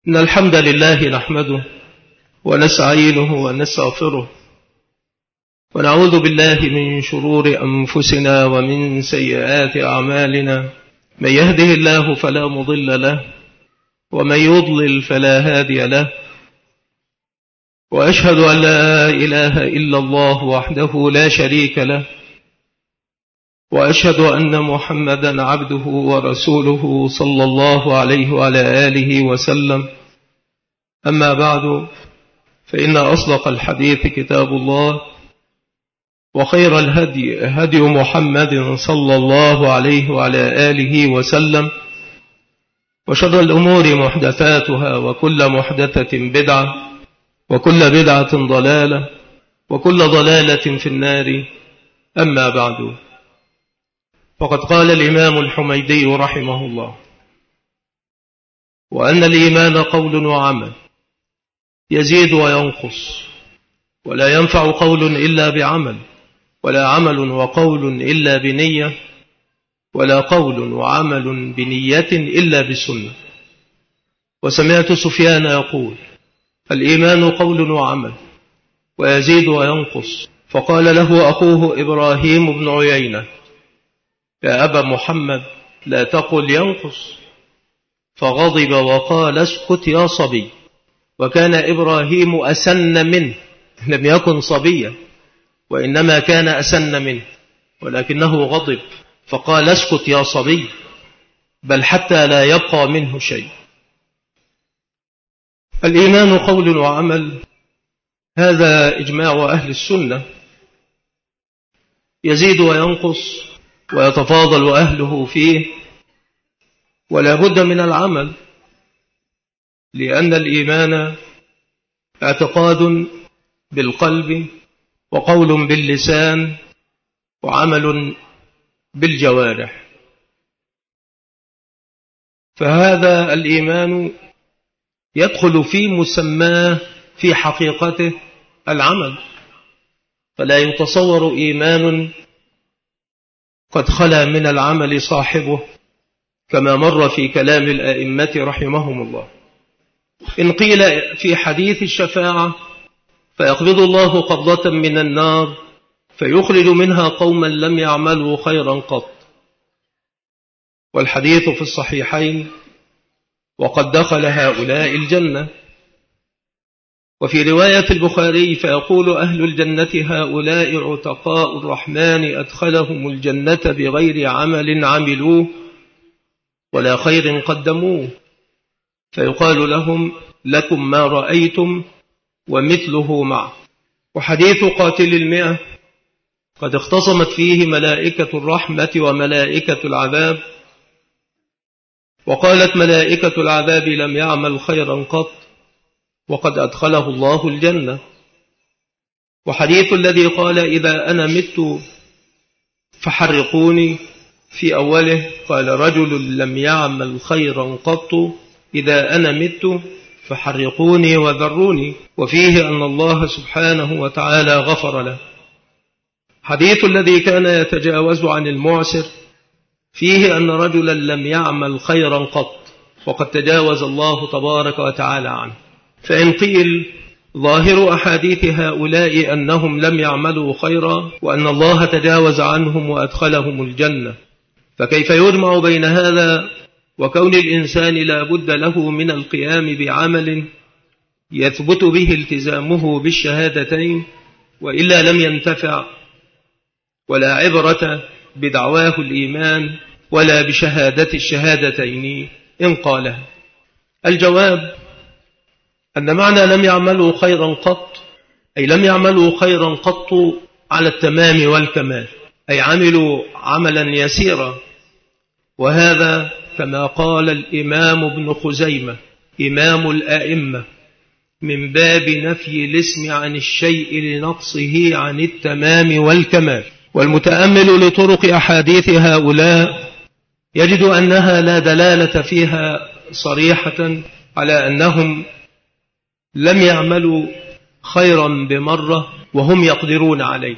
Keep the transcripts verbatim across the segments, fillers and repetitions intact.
إن الحمد لله نحمده ونستعينه ونستغفره ونعوذ بالله من شرور أنفسنا ومن سيئات أعمالنا. من يهده الله فلا مضل له ومن يضلل فلا هادي له، وأشهد أن لا إله إلا الله وحده لا شريك له، وأشهد أن محمدا عبده ورسوله صلى الله عليه وعلى آله وسلم. أما بعد، فإن أصدق الحديث كتاب الله، وخير الهدي هدي محمد صلى الله عليه وعلى آله وسلم، وشر الأمور محدثاتها، وكل محدثة بدعة، وكل بدعة ضلالة، وكل ضلالة في النار. أما بعد، فقد قال الإمام الحميدي رحمه الله: وأن الإيمان قول وعمل يزيد وينقص، ولا ينفع قول إلا بعمل، ولا عمل وقول إلا بنية، ولا قول وعمل بنية إلا بسنة. وسمعت سفيان يقول: الإيمان قول وعمل ويزيد وينقص. فقال له أخوه إبراهيم بن عيينة: يا أبا محمد، لا تقل ينقص. فغضب وقال: اسكت يا صبي. وكان إبراهيم أسن منه، لم يكن صبيا، وإنما كان أسن منه، ولكنه غضب فقال: اسكت يا صبي، بل حتى لا يبقى منه شيء. الإيمان قول وعمل، هذا إجماع أهل السنة، يزيد وينقص ويتفاضل أهله فيه، ولا بد من العمل، لأن الإيمان اعتقاد بالقلب، وقول باللسان، وعمل بالجوارح. فهذا الإيمان يدخل في مسماه في حقيقته العمل، فلا يتصور إيمان قد خلا من العمل صاحبه، كما مر في كلام الآئمة رحمهم الله. إن قيل في حديث الشفاعة: فيقبض الله قبضة من النار فيخرج منها قوما لم يعملوا خيرا قط، والحديث في الصحيحين: وقد دخل هؤلاء الجنة. وفي رواية البخاري: فيقول أهل الجنة: هؤلاء عتقاء الرحمن أدخلهم الجنة بغير عمل عملوه ولا خير قدموه. فيقال لهم: لكم ما رأيتم ومثله معه. وحديث قاتل المئة: قد اختصمت فيه ملائكة الرحمة وملائكة العذاب، وقالت ملائكة العذاب: لم يعمل خيرا قط، وقد أدخله الله الجنة. وحديث الذي قال: إذا أنا مت فحرقوني، في أوله قال: رجل لم يعمل خيرا قط، إذا أنا مت فحرقوني وذروني، وفيه أن الله سبحانه وتعالى غفر له. حديث الذي كان يتجاوز عن المعسر، فيه أن رجلا لم يعمل خيرا قط، وقد تجاوز الله تبارك وتعالى عنه. فإن قيل ظاهر أحاديث هؤلاء أنهم لم يعملوا خيرا، وأن الله تجاوز عنهم وأدخلهم الجنة، فكيف يجمع بين هذا وكون الإنسان لا بد له من القيام بعمل يثبت به التزامه بالشهادتين، وإلا لم ينتفع، ولا عبرة بدعواه الإيمان ولا بشهادة الشهادتين إن قالها؟ الجواب أن معنى لم يعملوا خيرا قط، أي لم يعملوا خيرا قط على التمام والكمال، أي عملوا عملا يسيرا. وهذا كما قال الإمام ابن خزيمة إمام الآئمة: من باب نفي الاسم عن الشيء لنقصه عن التمام والكمال. والمتأمل لطرق أحاديث هؤلاء يجد أنها لا دلالة فيها صريحة على أنهم لم يعملوا خيرا بمرة وهم يقدرون عليه،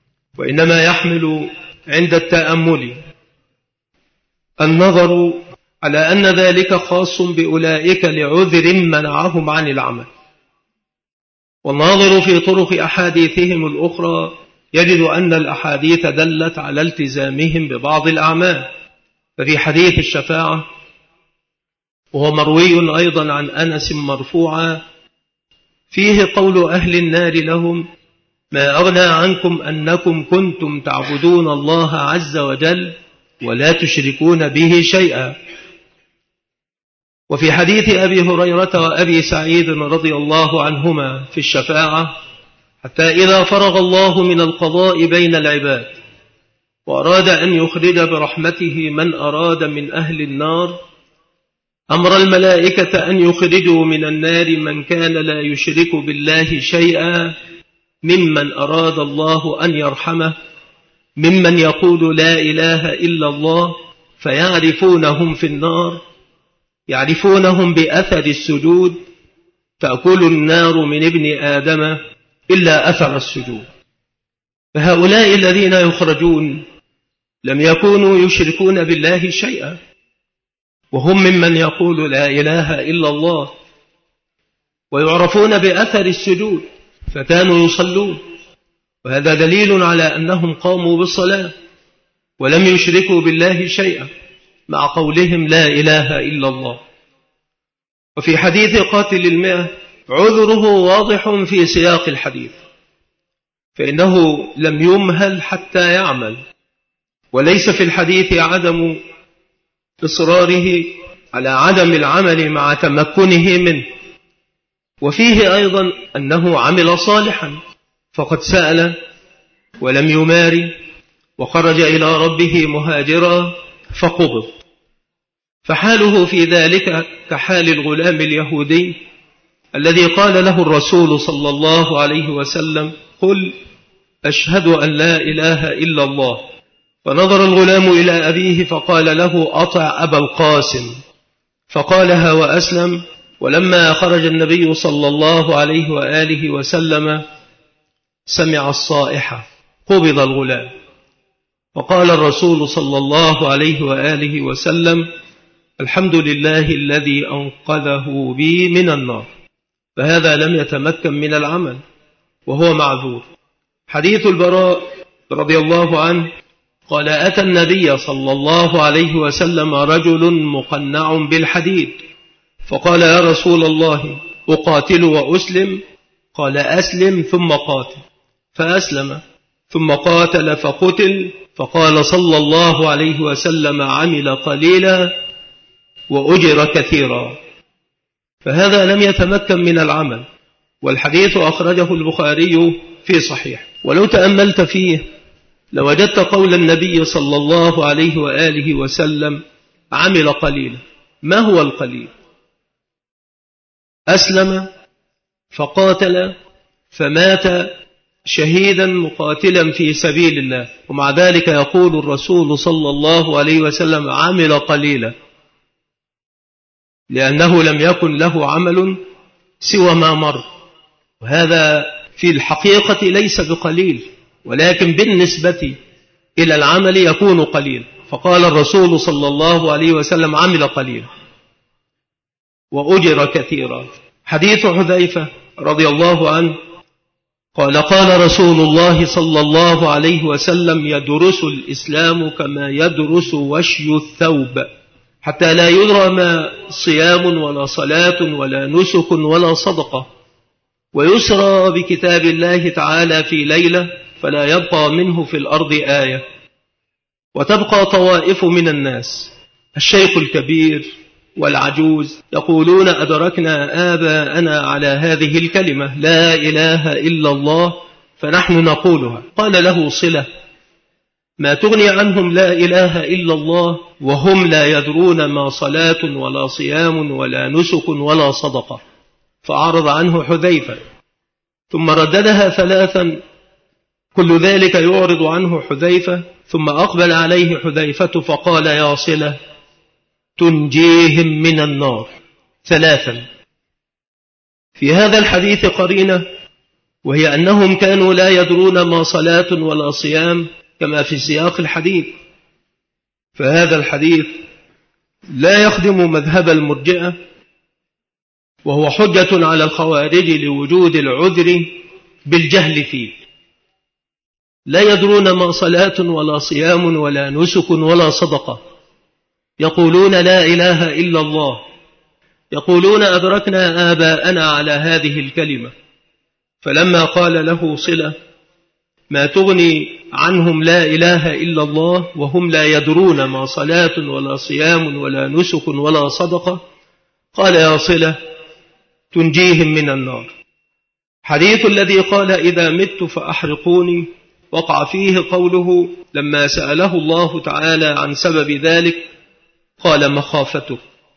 وإنما يحمل عند التأمل النظر على أن ذلك خاص بأولئك لعذر منعهم عن العمل. والناظر في طرق أحاديثهم الأخرى يجد أن الأحاديث دلت على التزامهم ببعض الأعمال. ففي حديث الشفاعة، وهو مروي أيضا عن أنس مرفوعا، فيه قول أهل النار لهم: ما أغنى عنكم أنكم كنتم تعبدون الله عز وجل ولا تشركون به شيئا. وفي حديث أبي هريرة وأبي سعيد رضي الله عنهما في الشفاعة: حتى إذا فرغ الله من القضاء بين العباد وأراد أن يخرج برحمته من أراد من أهل النار، أمر الملائكة أن يخرجوا من النار من كان لا يشرك بالله شيئا ممن أراد الله أن يرحمه، ممن يقول لا إله إلا الله، فيعرفونهم في النار، يعرفونهم بأثر السجود، تأكل النار من ابن آدم إلا أثر السجود. فهؤلاء الذين يخرجون لم يكونوا يشركون بالله شيئا، وهم ممن يقول لا إله إلا الله، ويعرفون بأثر السجود فكانوا يصلون، وهذا دليل على أنهم قاموا بالصلاة ولم يشركوا بالله شيئا مع قولهم لا إله إلا الله. وفي حديث قاتل المئة عذره واضح في سياق الحديث، فإنه لم يمهل حتى يعمل، وليس في الحديث عدم إصراره على عدم العمل مع تمكنه منه. وفيه أيضا أنه عمل صالحا، فقد سأل ولم يماري، وخرج إلى ربه مهاجرا فقبض. فحاله في ذلك كحال الغلام اليهودي الذي قال له الرسول صلى الله عليه وسلم: قل أشهد أن لا إله إلا الله. فنظر الغلام إلى أبيه فقال له: أطع أبا القاسم، فقالها وأسلم. ولما خرج النبي صلى الله عليه وآله وسلم سمع الصائحة، قبض الغلام، فقال الرسول صلى الله عليه وآله وسلم: الحمد لله الذي أنقذه بي من النار. فهذا لم يتمكن من العمل وهو معذور. حديث البراء رضي الله عنه قال: أتى النبي صلى الله عليه وسلم رجل مقنع بالحديد، فقال: يا رسول الله، أقاتل وأسلم؟ قال: أسلم ثم قاتل. فأسلم ثم قاتل فقتل، فقال صلى الله عليه وسلم: عمل قليلا وأجر كثيرا. فهذا لم يتمكن من العمل، والحديث أخرجه البخاري في صحيح. ولو تأملت فيه لوجدت قول النبي صلى الله عليه وآله وسلم: عمل قليلا. ما هو القليل؟ أسلم فقاتل فمات شهيدا مقاتلا في سبيل الله، ومع ذلك يقول الرسول صلى الله عليه وسلم: عمل قليلا، لأنه لم يكن له عمل سوى ما مر. وهذا في الحقيقة ليس بقليل، ولكن بالنسبة إلى العمل يكون قليل. فقال الرسول صلى الله عليه وسلم: عمل قليلا وأجر كثيرا. حديث حذيفة رضي الله عنه قال: قال رسول الله صلى الله عليه وسلم: يدرس الإسلام كما يدرس وشي الثوب، حتى لا يدرى ما صيام ولا صلاة ولا نسك ولا صدقة، ويسرى بكتاب الله تعالى في ليلة فلا يبقى منه في الأرض آية، وتبقى طوائف من الناس، الشيخ الكبير والعجوز، يقولون: أدركنا آباءنا على هذه الكلمة لا إله إلا الله فنحن نقولها. قال له صلة: ما تغني عنهم لا إله إلا الله وهم لا يدرون ما صلاة ولا صيام ولا نسك ولا صدقة. فأعرض عنه حذيفة ثم رددها ثلاثا، كل ذلك يعرض عنه حذيفة، ثم أقبل عليه حذيفة فقال: يا صلة، تنجيهم من النار ثلاثا. في هذا الحديث قرينة، وهي أنهم كانوا لا يدرون ما صلاة ولا صيام كما في سياق الحديث. فهذا الحديث لا يخدم مذهب المرجئة، وهو حجة على الخوارج لوجود العذر بالجهل فيه. لا يدرون ما صلاة ولا صيام ولا نسك ولا صدقة، يقولون لا إله إلا الله، يقولون أدركنا آباءنا على هذه الكلمة. فلما قال له صلة ما تغني عنهم لا إله إلا الله وهم لا يدرون ما صلاة ولا صيام ولا نسك ولا صدقة، قال يا صلة تنجيهم من النار. حديث الذي قال إذا مت فأحرقوني وقع فيه قوله لما سأله الله تعالى عن سبب ذلك قال مخافته.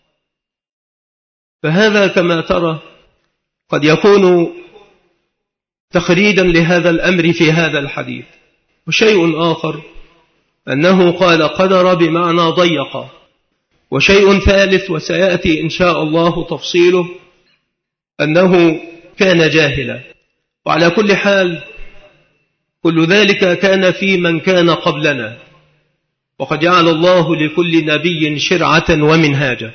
فهذا كما ترى قد يكون تخريجا لهذا الأمر في هذا الحديث. وشيء آخر أنه قال قدر بمعنى ضيق. وشيء ثالث وسيأتي إن شاء الله تفصيله أنه كان جاهلا. وعلى كل حال كل ذلك كان في من كان قبلنا، وقد جعل الله لكل نبي شرعة ومنهاجا.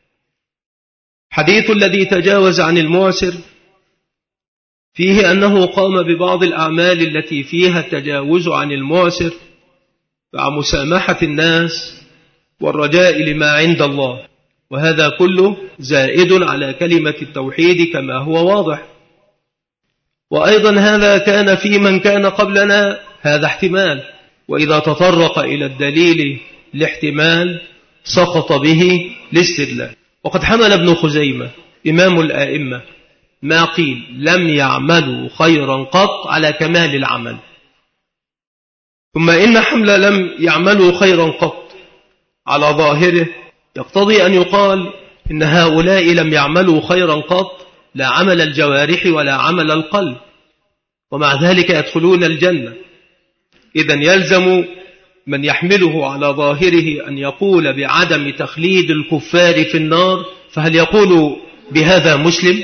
حديث الذي تجاوز عن المعسر فيه أنه قام ببعض الأعمال التي فيها التجاوز عن المعسر مع مسامحة الناس والرجاء لما عند الله، وهذا كله زائد على كلمة التوحيد كما هو واضح. وأيضا هذا كان في من كان قبلنا، هذا احتمال، وإذا تطرق إلى الدليل الاحتمال سقط به الاستدلال. وقد حمل ابن خزيمة إمام الآئمة ما قيل لم يعملوا خيرا قط على كمال العمل. ثم إن حمل لم يعملوا خيرا قط على ظاهره يقتضي أن يقال إن هؤلاء لم يعملوا خيرا قط لا عمل الجوارح ولا عمل القلب، ومع ذلك يدخلون الجنة. إذن يلزم من يحمله على ظاهره أن يقول بعدم تخليد الكفار في النار، فهل يقول بهذا مسلم؟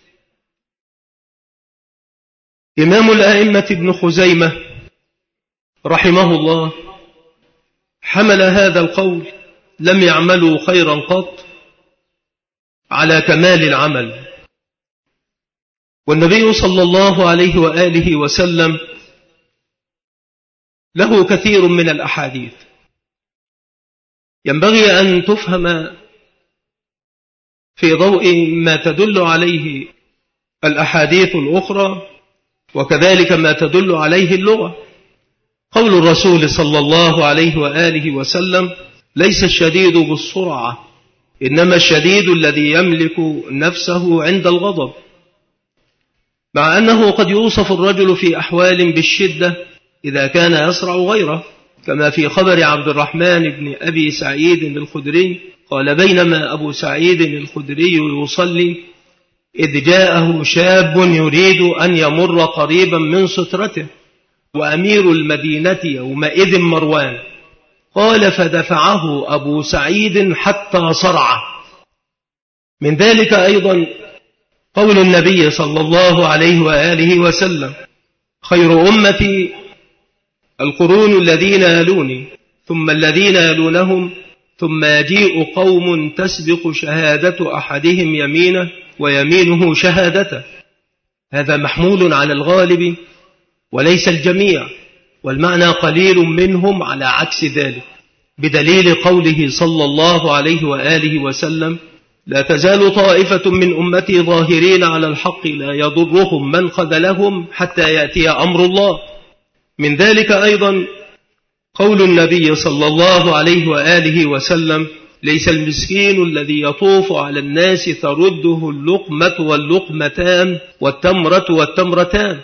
إمام الآئمة ابن خزيمة رحمه الله حمل هذا القول لم يعملوا خيرا قط على كمال العمل. والنبي صلى الله عليه وآله وسلم له كثير من الأحاديث ينبغي أن تفهم في ضوء ما تدل عليه الأحاديث الأخرى، وكذلك ما تدل عليه اللغة. قول الرسول صلى الله عليه وآله وسلم ليس الشديد بالسرعة إنما الشديد الذي يملك نفسه عند الغضب، مع أنه قد يوصف الرجل في أحوال بالشدة إذا كان يسرع غيره، كما في خبر عبد الرحمن بن أبي سعيد الخدري قال بينما أبو سعيد الخدري يصلي إذ جاءه شاب يريد أن يمر قريبا من سترته، وأمير المدينة يومئذ مروان، قال فدفعه أبو سعيد حتى صرعه. من ذلك أيضا قول النبي صلى الله عليه وآله وسلم خير أمتي القرون الذين يلوني ثم الذين يلونهم ثم يجيء قوم تسبق شهادة أحدهم يمينه ويمينه شهادته. هذا محمول على الغالب وليس الجميع، والمعنى قليل منهم على عكس ذلك، بدليل قوله صلى الله عليه وآله وسلم لا تزال طائفة من أمتي ظاهرين على الحق لا يضرهم من خذلهم حتى يأتي أمر الله. من ذلك أيضا قول النبي صلى الله عليه وآله وسلم ليس المسكين الذي يطوف على الناس ترده اللقمة واللقمتان والتمرة والتمرتان،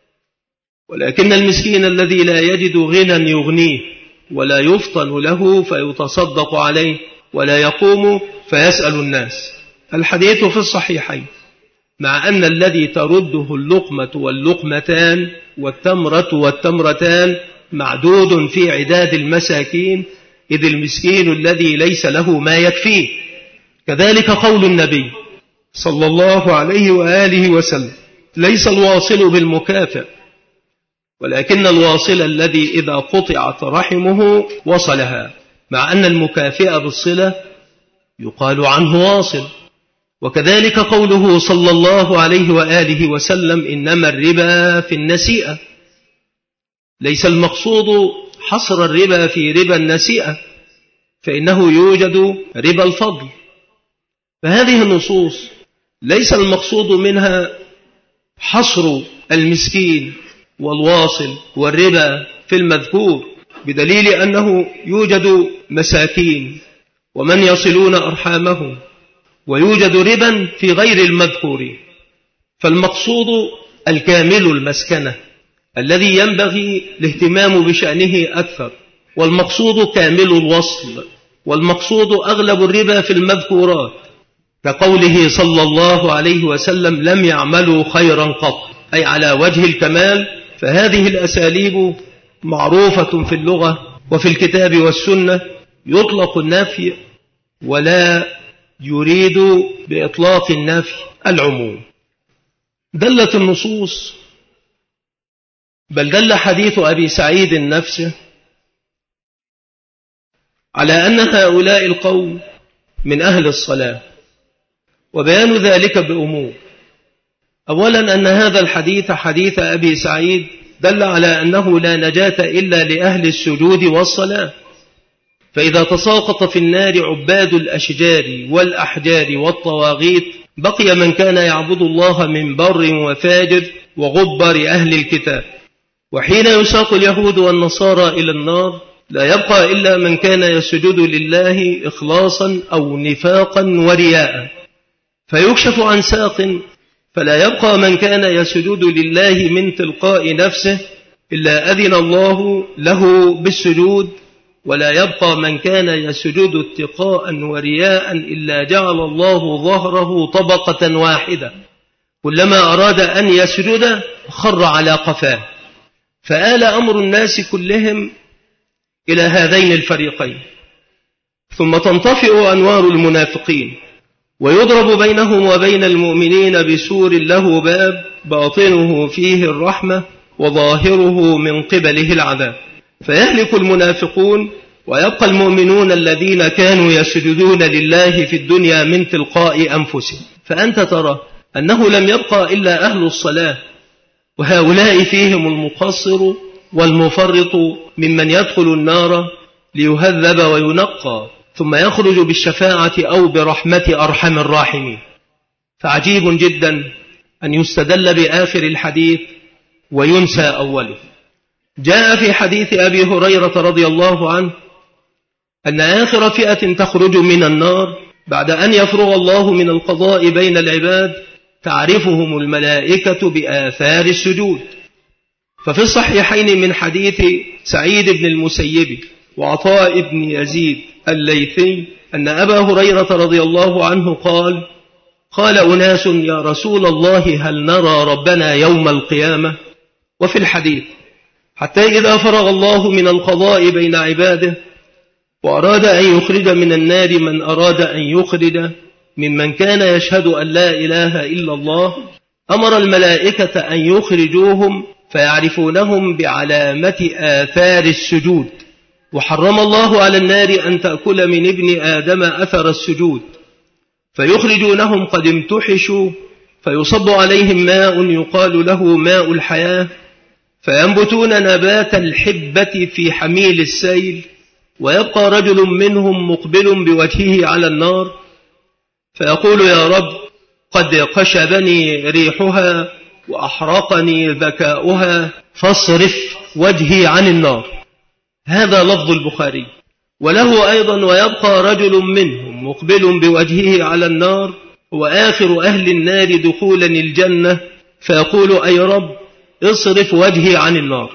ولكن المسكين الذي لا يجد غنى يغنيه ولا يفطن له فيتصدق عليه ولا يقوم فيسأل الناس. الحديث في الصحيحين، مع أن الذي ترده اللقمة واللقمتان والتمرة والتمرتان معدود في عداد المساكين، إذ المسكين الذي ليس له ما يكفيه. كذلك قول النبي صلى الله عليه وآله وسلم ليس الواصل بالمكافئ، ولكن الواصل الذي إذا قطعت رحمه وصلها، مع أن المكافئ بالصلة يقال عنه واصل. وكذلك قوله صلى الله عليه وآله وسلم إنما الربا في النسيئة، ليس المقصود حصر الربا في ربا النسيئة، فإنه يوجد ربا الفضل. فهذه النصوص ليس المقصود منها حصر المسكين والواصل والربا في المذكور، بدليل أنه يوجد مساكين ومن يصلون أرحامهم، ويوجد ربا في غير المذكور. فالمقصود الكامل المسكنة الذي ينبغي الاهتمام بشأنه أكثر، والمقصود كامل الوصل، والمقصود أغلب الربا في المذكورات، كقوله صلى الله عليه وسلم لم يعملوا خيرا قط، أي على وجه الكمال. فهذه الأساليب معروفة في اللغة وفي الكتاب والسنة، يطلق النفي ولا يريد بإطلاق النفي العموم. دلت النصوص، بل دل حديث أبي سعيد نفسه على أن هؤلاء القوم من أهل الصلاة، وبيان ذلك بأمور. أولا أن هذا الحديث حديث أبي سعيد دل على أنه لا نجاة إلا لأهل السجود والصلاة، فإذا تساقط في النار عباد الأشجار والأحجار والطواغيت بقي من كان يعبد الله من بر وفاجر وغبر أهل الكتاب. وحين يساق اليهود والنصارى إلى النار لا يبقى إلا من كان يسجد لله إخلاصا أو نفاقا ورياء، فيكشف عن ساق، فلا يبقى من كان يسجد لله من تلقاء نفسه إلا أذن الله له بالسجود، ولا يبقى من كان يسجد اتقاء ورياء إلا جعل الله ظهره طبقة واحدة، كلما أراد أن يسجد خر على قفاه. فآل أمر الناس كلهم إلى هذين الفريقين، ثم تنطفئ أنوار المنافقين، ويضرب بينهم وبين المؤمنين بسور له باب باطنه فيه الرحمة وظاهره من قبله العذاب، فيهلك المنافقون ويبقى المؤمنون الذين كانوا يسجدون لله في الدنيا من تلقاء أنفسهم. فأنت ترى أنه لم يبقى إلا أهل الصلاة، وهؤلاء فيهم المقصر والمفرط ممن يدخل النار ليهذب وينقى ثم يخرج بالشفاعة أو برحمة أرحم الراحمين. فعجيب جدا أن يستدل بآخر الحديث وينسى أوله. جاء في حديث أبي هريرة رضي الله عنه أن آخر فئة تخرج من النار بعد أن يفرغ الله من القضاء بين العباد تعرفهم الملائكة بآثار السجود. ففي الصحيحين من حديث سعيد بن المسيب وعطاء بن يزيد الليثي أن أبا هريرة رضي الله عنه قال: قال أناس يا رسول الله هل نرى ربنا يوم القيامة؟ وفي الحديث حتى إذا فرغ الله من القضاء بين عباده وأراد أن يخرج من النار من أراد أن يخرج ممن كان يشهد أن لا إله إلا الله، أمر الملائكة أن يخرجوهم فيعرفونهم بعلامة آثار السجود، وحرم الله على النار أن تأكل من ابن آدم أثر السجود، فيخرجونهم قد امتحشوا، فيصب عليهم ماء يقال له ماء الحياة، فينبتون نبات الحبة في حميل السيل، ويبقى رجل منهم مقبل بوجهه على النار فيقول: يا رب قد قشبني ريحها وأحرقني ذكاؤها فاصرف وجهي عن النار. هذا لفظ البخاري. وله أيضا: ويبقى رجل منهم مقبل بوجهه على النار وآخر أهل النار دخولا الجنة فيقول: أي رب اصرف وجهي عن النار.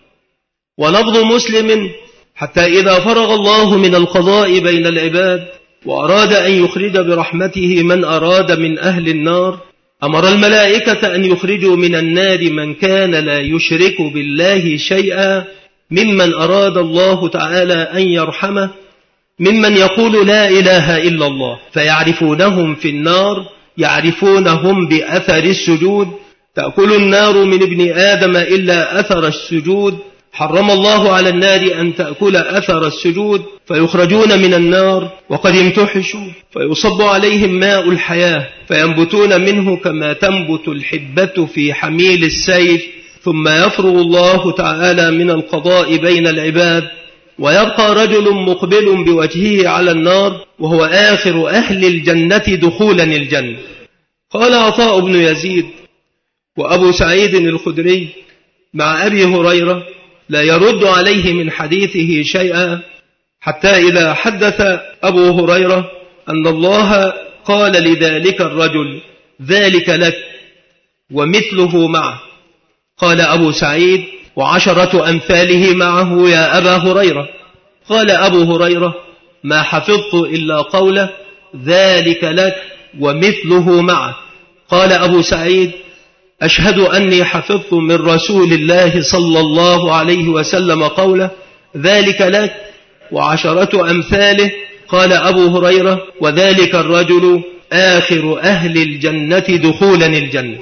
ولفظ مسلم: حتى إذا فرغ الله من القضاء بين العباد وأراد أن يخرج برحمته من أراد من أهل النار، أمر الملائكة أن يخرجوا من النار من كان لا يشرك بالله شيئا ممن أراد الله تعالى أن يرحمه، ممن يقول لا إله إلا الله، فيعرفونهم في النار يعرفونهم بأثر السجود، تأكل النار من ابن آدم إلا أثر السجود، حرم الله على النار أن تأكل أثر السجود فيخرجون من النار وقد امتحشوا فيصب عليهم ماء الحياة فينبتون منه كما تنبت الحبة في حميل السيف، ثم يفرغ الله تعالى من القضاء بين العباد ويبقى رجل مقبل بوجهه على النار وهو آخر أهل الجنة دخولا الجنة. قال عطاء بن يزيد وأبو سعيد الخدري مع أبي هريرة لا يرد عليه من حديثه شيئا، حتى إذا حدث أبو هريرة أن الله قال لذلك الرجل ذلك لك ومثله معه، قال أبو سعيد وعشرة أمثاله معه يا أبا هريرة. قال أبو هريرة ما حفظت إلا قوله ذلك لك ومثله معه. قال أبو سعيد أشهد أني حفظت من رسول الله صلى الله عليه وسلم قوله ذلك لك وعشرة أمثاله. قال أبو هريرة وذلك الرجل آخر أهل الجنة دخولا الجنة.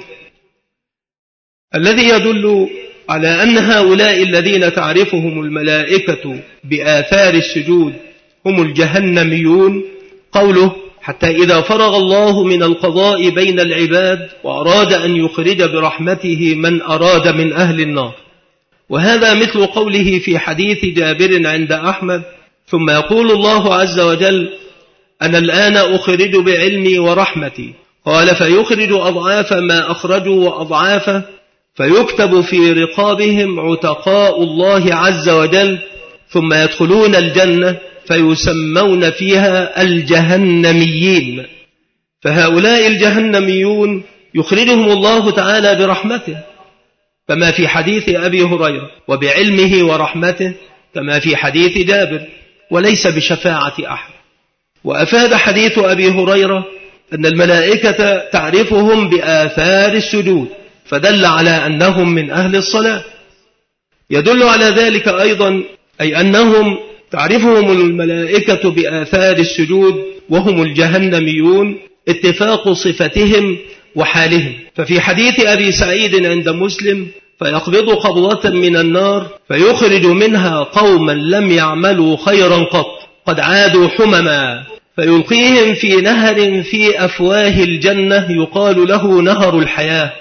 الذي يدل على أن هؤلاء الذين تعرفهم الملائكة بآثار السجود هم الجهنميون قوله حتى إذا فرغ الله من القضاء بين العباد وأراد أن يخرج برحمته من أراد من أهل النار. وهذا مثل قوله في حديث جابر عند أحمد ثم يقول الله عز وجل أنا الآن أخرج بعلمي ورحمتي، قال فيخرج أضعاف ما أخرجوا وأضعافه فيكتب في رقابهم عتقاء الله عز وجل ثم يدخلون الجنة فيسمون فيها الجهنميين. فهؤلاء الجهنميون يخرجهم الله تعالى برحمته كما في حديث أبي هريرة وبعلمه ورحمته كما في حديث جابر وليس بشفاعة أحد. وأفاد حديث أبي هريرة أن الملائكة تعرفهم بآثار السجود فدل على أنهم من أهل الصلاة. يدل على ذلك أيضا أي أنهم تعرفهم الملائكة بآثار السجود وهم الجهنميون اتفاق صفتهم وحالهم. ففي حديث أبي سعيد عند مسلم فيقبض قبضة من النار فيخرج منها قوما لم يعملوا خيرا قط قد عادوا حمما فيلقيهم في نهر في أفواه الجنة يقال له نهر الحياة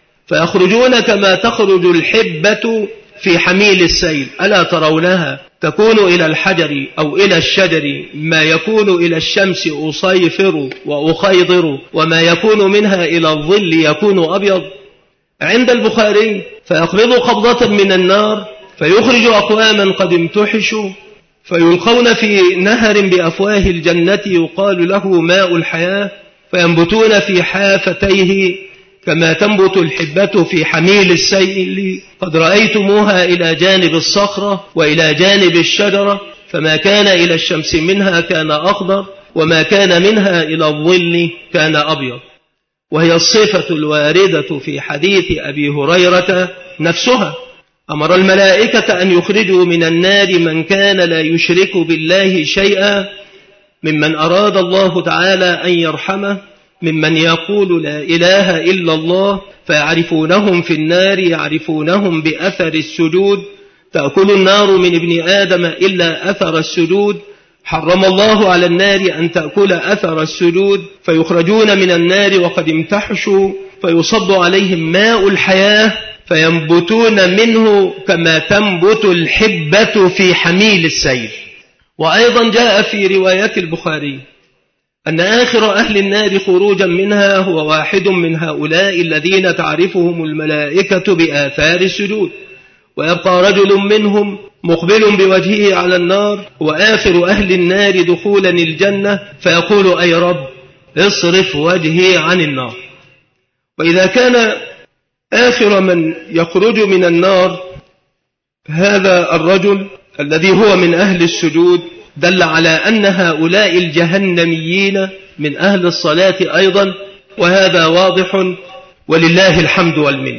فيخرجون كما تخرج الحبة في حميل السيل ألا ترونها تكون إلى الحجر أو إلى الشجر ما يكون إلى الشمس أصيفر وأخيضر وما يكون منها إلى الظل يكون أبيض. عند البخاري فيقبض قبضة من النار فيخرج أقواما قد امتحشوا فيلقون في نهر بأفواه الجنة يقال له ماء الحياة فينبتون في حافتيه كما تنبت الحبة في حميل السيل قد رأيتموها إلى جانب الصخرة وإلى جانب الشجرة فما كان إلى الشمس منها كان أخضر وما كان منها إلى الظل كان أبيض. وهي الصفة الواردة في حديث أبي هريرة نفسها. أمر الملائكة أن يخرجوا من النار من كان لا يشرك بالله شيئا ممن أراد الله تعالى أن يرحمه ممن يقول لا إله إلا الله فيعرفونهم في النار يعرفونهم بأثر السجود تأكل النار من ابن آدم إلا أثر السجود حرم الله على النار أن تأكل أثر السجود فيخرجون من النار وقد امتحشوا فيصب عليهم ماء الحياة فينبتون منه كما تنبت الحبة في حميل السيل. وأيضا جاء في رواية البخاري أن آخر أهل النار خروجا منها هو واحد من هؤلاء الذين تعرفهم الملائكة بآثار السجود ويبقى رجل منهم مقبل بوجهه على النار وآخر أهل النار دخولا الجنة فيقول أي رب اصرف وجهي عن النار. وإذا كان آخر من يخرج من النار هذا الرجل الذي هو من أهل السجود دل على أن هؤلاء الجهنميين من أهل الصلاة أيضا وهذا واضح ولله الحمد والمنه.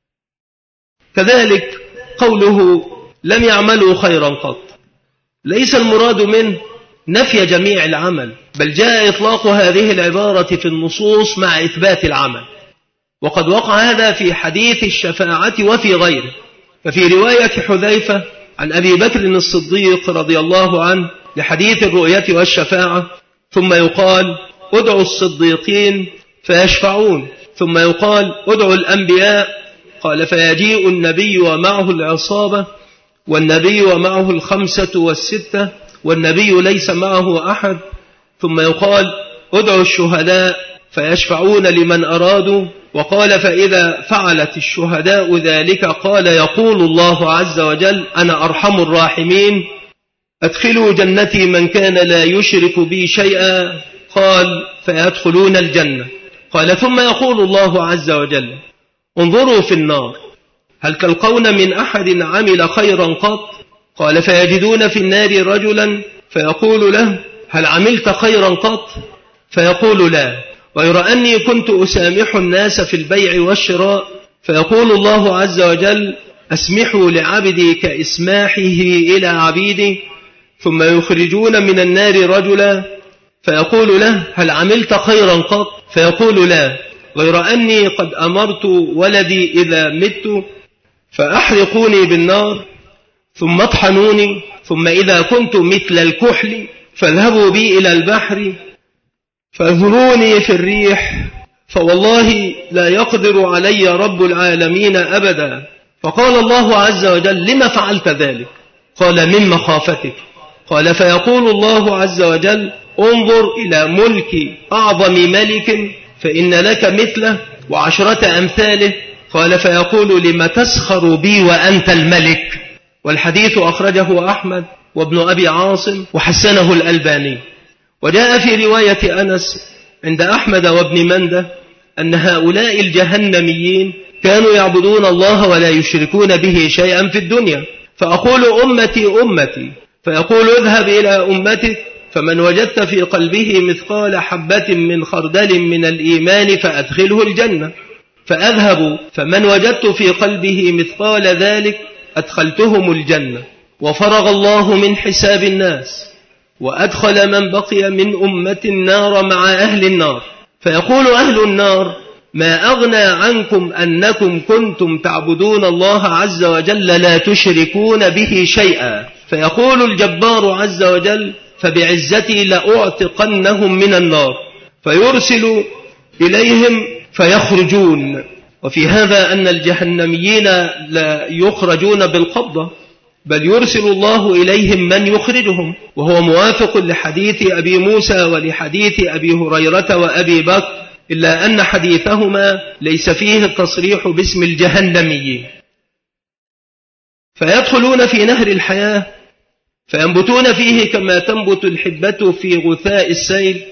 كذلك قوله لم يعملوا خيرا قط ليس المراد منه نفي جميع العمل بل جاء إطلاق هذه العبارة في النصوص مع إثبات العمل وقد وقع هذا في حديث الشفاعة وفي غيره ففي رواية حذيفة عن أبي بكر الصديق رضي الله عنه لحديث الرؤية والشفاعة: ثم يقال ادعوا الصديقين فيشفعون، ثم يقال ادعوا الأنبياء، قال فيجيء النبي ومعه العصابة، والنبي ومعه الخمسة والستة، والنبي ليس معه أحد، ثم يقال ادعوا الشهداء فيشفعون لمن أرادوا، وقال فإذا فعلت الشهداء ذلك قال يقول الله عز وجل أنا أرحم الراحمين، أدخلوا جنتي من كان لا يشرك بي شيئا، قال فيدخلون الجنة. قال ثم يقول الله عز وجل انظروا في النار هل تلقون من أحد عمل خيرا قط؟ قال فيجدون في النار رجلا فيقول له هل عملت خيرا قط؟ فيقول لا، غير أني كنت أسامح الناس في البيع والشراء، فيقول الله عز وجل أسمحوا لعبدي كإسماحه إلى عبيدي، ثم يخرجون من النار رجلا فيقول له هل عملت خيرا قط؟ فيقول لا، غير أني قد أمرت ولدي إذا مت فأحرقوني بالنار ثم اطحنوني، ثم إذا كنت مثل الكحل فاذهبوا بي إلى البحر فاذروني في الريح، فوالله لا يقدر علي رب العالمين أبدا. فقال الله عز وجل لما فعلت ذلك؟ قال من مخافتك. قال فيقول الله عز وجل انظر إلى ملك أعظم ملك فإن لك مثله وعشرة أمثاله. قال فيقول لما تسخر بي وأنت الملك. والحديث أخرجه أحمد وابن أبي عاصم وحسنه الألباني. وجاء في رواية أنس عند أحمد وابن منده أن هؤلاء الجهنميين كانوا يعبدون الله ولا يشركون به شيئا في الدنيا، فأقول أمتي أمتي، فيقول اذهب إلى أمتك فمن وجدت في قلبه مثقال حبة من خردل من الإيمان فأدخله الجنة، فأذهب فمن وجدت في قلبه مثقال ذلك أدخلتهم الجنة. وفرغ الله من حساب الناس وأدخل من بقي من أمة النار مع أهل النار، فيقول أهل النار ما أغنى عنكم أنكم كنتم تعبدون الله عز وجل لا تشركون به شيئا، فيقول الجبار عز وجل فبعزتي لأعتقنهم من النار، فيرسل إليهم فيخرجون. وفي هذا أن الجهنميين لا يخرجون بالقبضة بل يرسل الله إليهم من يخرجهم، وهو موافق لحديث أبي موسى ولحديث أبي هريرة وأبي بكر، إلا أن حديثهما ليس فيه التصريح باسم الجهنميين. فيدخلون في نهر الحياة فينبتون فيه كما تنبت الحبة في غثاء السيل،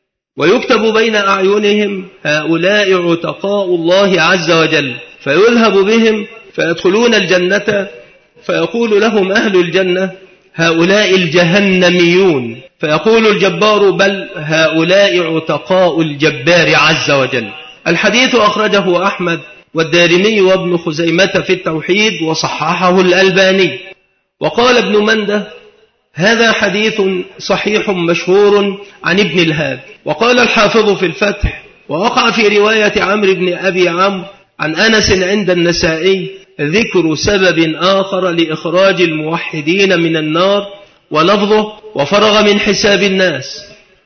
ويكتب بين أعينهم هؤلاء عتقاء الله عز وجل، فيذهب بهم فيدخلون الجنة فيقول لهم أهل الجنة هؤلاء الجهنميون، فيقول الجبار بل هؤلاء عتقاء الجبار عز وجل. الحديث أخرجه أحمد والدارمي وابن خزيمة في التوحيد وصححه الألباني. وقال ابن منده هذا حديث صحيح مشهور عن ابن الهاد. وقال الحافظ في الفتح ووقع في رواية عمرو بن أبي عمرو عن أنس عند النسائي ذكر سبب آخر لإخراج الموحدين من النار، ولفظه وفرغ من حساب الناس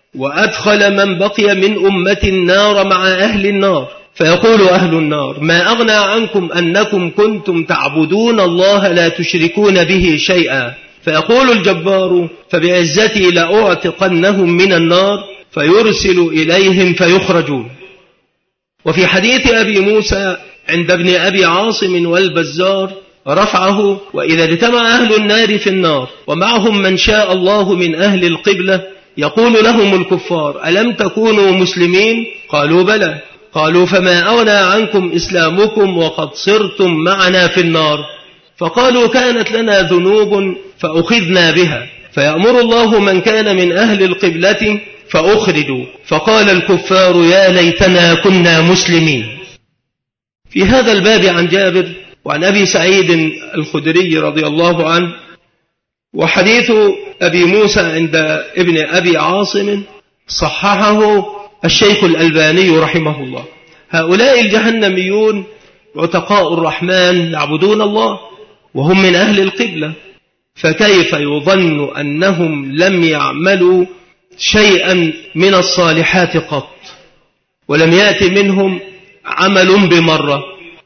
وأدخل من بقي من أمة النار مع أهل النار، فيقول أهل النار ما أغنى عنكم أنكم كنتم تعبدون الله لا تشركون به شيئا، فيقول الجبار فبعزتي لأعتقنهم من النار، فيرسل إليهم فيخرجون. وفي حديث أبي موسى عند ابن أبي عاصم والبزار رفعه وإذا اجتمع أهل النار في النار ومعهم من شاء الله من أهل القبلة يقول لهم الكفار ألم تكونوا مسلمين؟ قالوا بلى. قالوا فما أغنى عنكم إسلامكم وقد صرتم معنا في النار؟ فقالوا كانت لنا ذنوب فأخذنا بها، فيأمر الله من كان من أهل القبلة فأخرجوا، فقال الكفار يا ليتنا كنا مسلمين. في هذا الباب عن جابر وعن أبي سعيد الخدري رضي الله عنه، وحديث أبي موسى عند ابن أبي عاصم صححه الشيخ الألباني رحمه الله. هؤلاء الجهنميون عتقاء الرحمن يعبدون الله وهم من أهل القبلة، فكيف يظن أنهم لم يعملوا شيئا من الصالحات قط ولم يأتي منهم عمل بمرة؟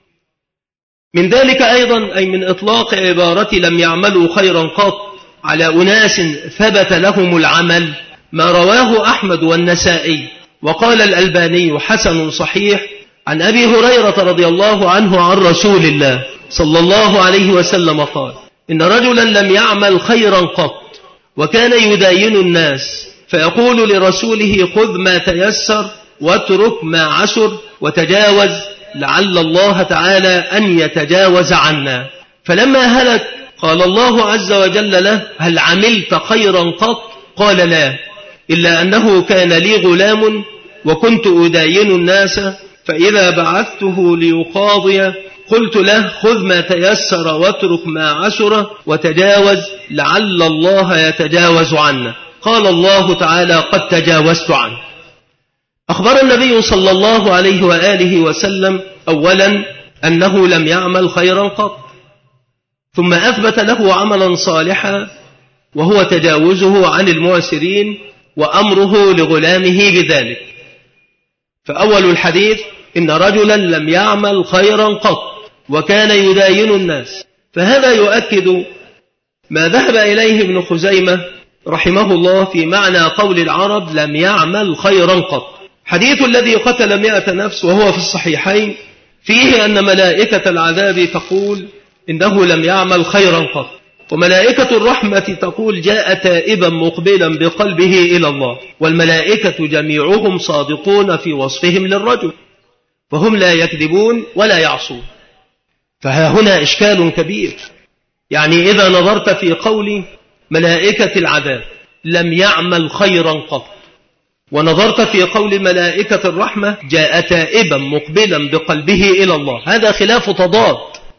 من ذلك أيضا أي من إطلاق عبارة لم يعملوا خيرا قط على أناس ثبت لهم العمل ما رواه أحمد والنسائي وقال الألباني حسن صحيح عن أبي هريرة رضي الله عنه عن رسول الله صلى الله عليه وسلم قال: إن رجلا لم يعمل خيرا قط وكان يداين الناس فيقول لرسوله: خذ ما تيسر واترك ما عسر وتجاوز لعل الله تعالى أن يتجاوز عنا. فلما هلك قال الله عز وجل له: هل عملت خيرا قط؟ قال: لا، إلا أنه كان لي غلام وكنت أداين الناس، فإذا بعثته ليقاضي قلت له: خذ ما تيسر واترك ما عسر وتجاوز لعل الله يتجاوز عنا. قال الله تعالى: قد تجاوزت عنه. أخبر النبي صلى الله عليه وآله وسلم أولا أنه لم يعمل خيرا قط، ثم أثبت له عملا صالحا وهو تجاوزه عن المعسرين وأمره لغلامه بذلك. فأول الحديث: إن رجلا لم يعمل خيرا قط وكان يداين الناس، فهذا يؤكد ما ذهب إليه ابن خزيمة رحمه الله في معنى قول العرب لم يعمل خيرا قط. حديث الذي قتل مئة نفس وهو في الصحيحين فيه أن ملائكة العذاب تقول إنه لم يعمل خيرا قط، وملائكة الرحمة تقول جاء تائبا مقبلا بقلبه إلى الله، والملائكة جميعهم صادقون في وصفهم للرجل، فهم لا يكذبون ولا يعصون. فها هنا إشكال كبير، يعني إذا نظرت في قول ملائكة العذاب لم يعمل خيرا قط، ونظرت في قول ملائكة الرحمة جاء تائبا مقبلا بقلبه إلى الله، هذا خلاف تضاد.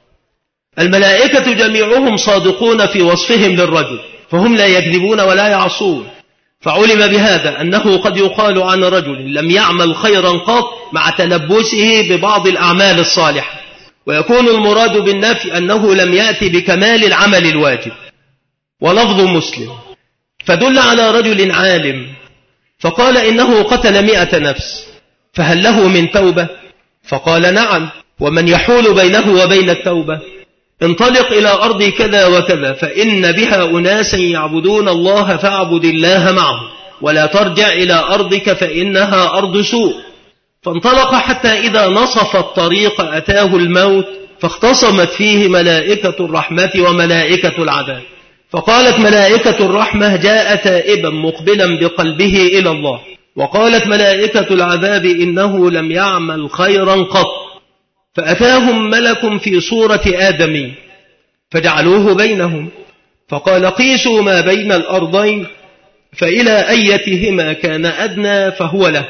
الملائكة جميعهم صادقون في وصفهم للرجل، فهم لا يكذبون ولا يعصون، فعلم بهذا أنه قد يقال عن رجل لم يعمل خيرا قط مع تلبسه ببعض الأعمال الصالحة، ويكون المراد بالنفي أنه لم يأتي بكمال العمل الواجب. ولفظ مسلم فدل على رجل عالم فقال إنه قتل مئة نفس، فهل له من توبة؟ فقال: نعم، ومن يحول بينه وبين التوبة؟ انطلق إلى أرض كذا وكذا فإن بها أناسا يعبدون الله فاعبد الله معهم، ولا ترجع إلى أرضك فإنها أرض سوء. فانطلق حتى إذا نصف الطريق أتاه الموت، فاختصمت فيه ملائكة الرحمة وملائكة العذاب، فقالت ملائكة الرحمة جاء تائبا مقبلا بقلبه إلى الله، وقالت ملائكة العذاب إنه لم يعمل خيرا قط. فأتاهم ملك في صورة آدمي فجعلوه بينهم، فقال: قيسوا ما بين الأرضين فإلى أيتهما كان أدنى فهو له،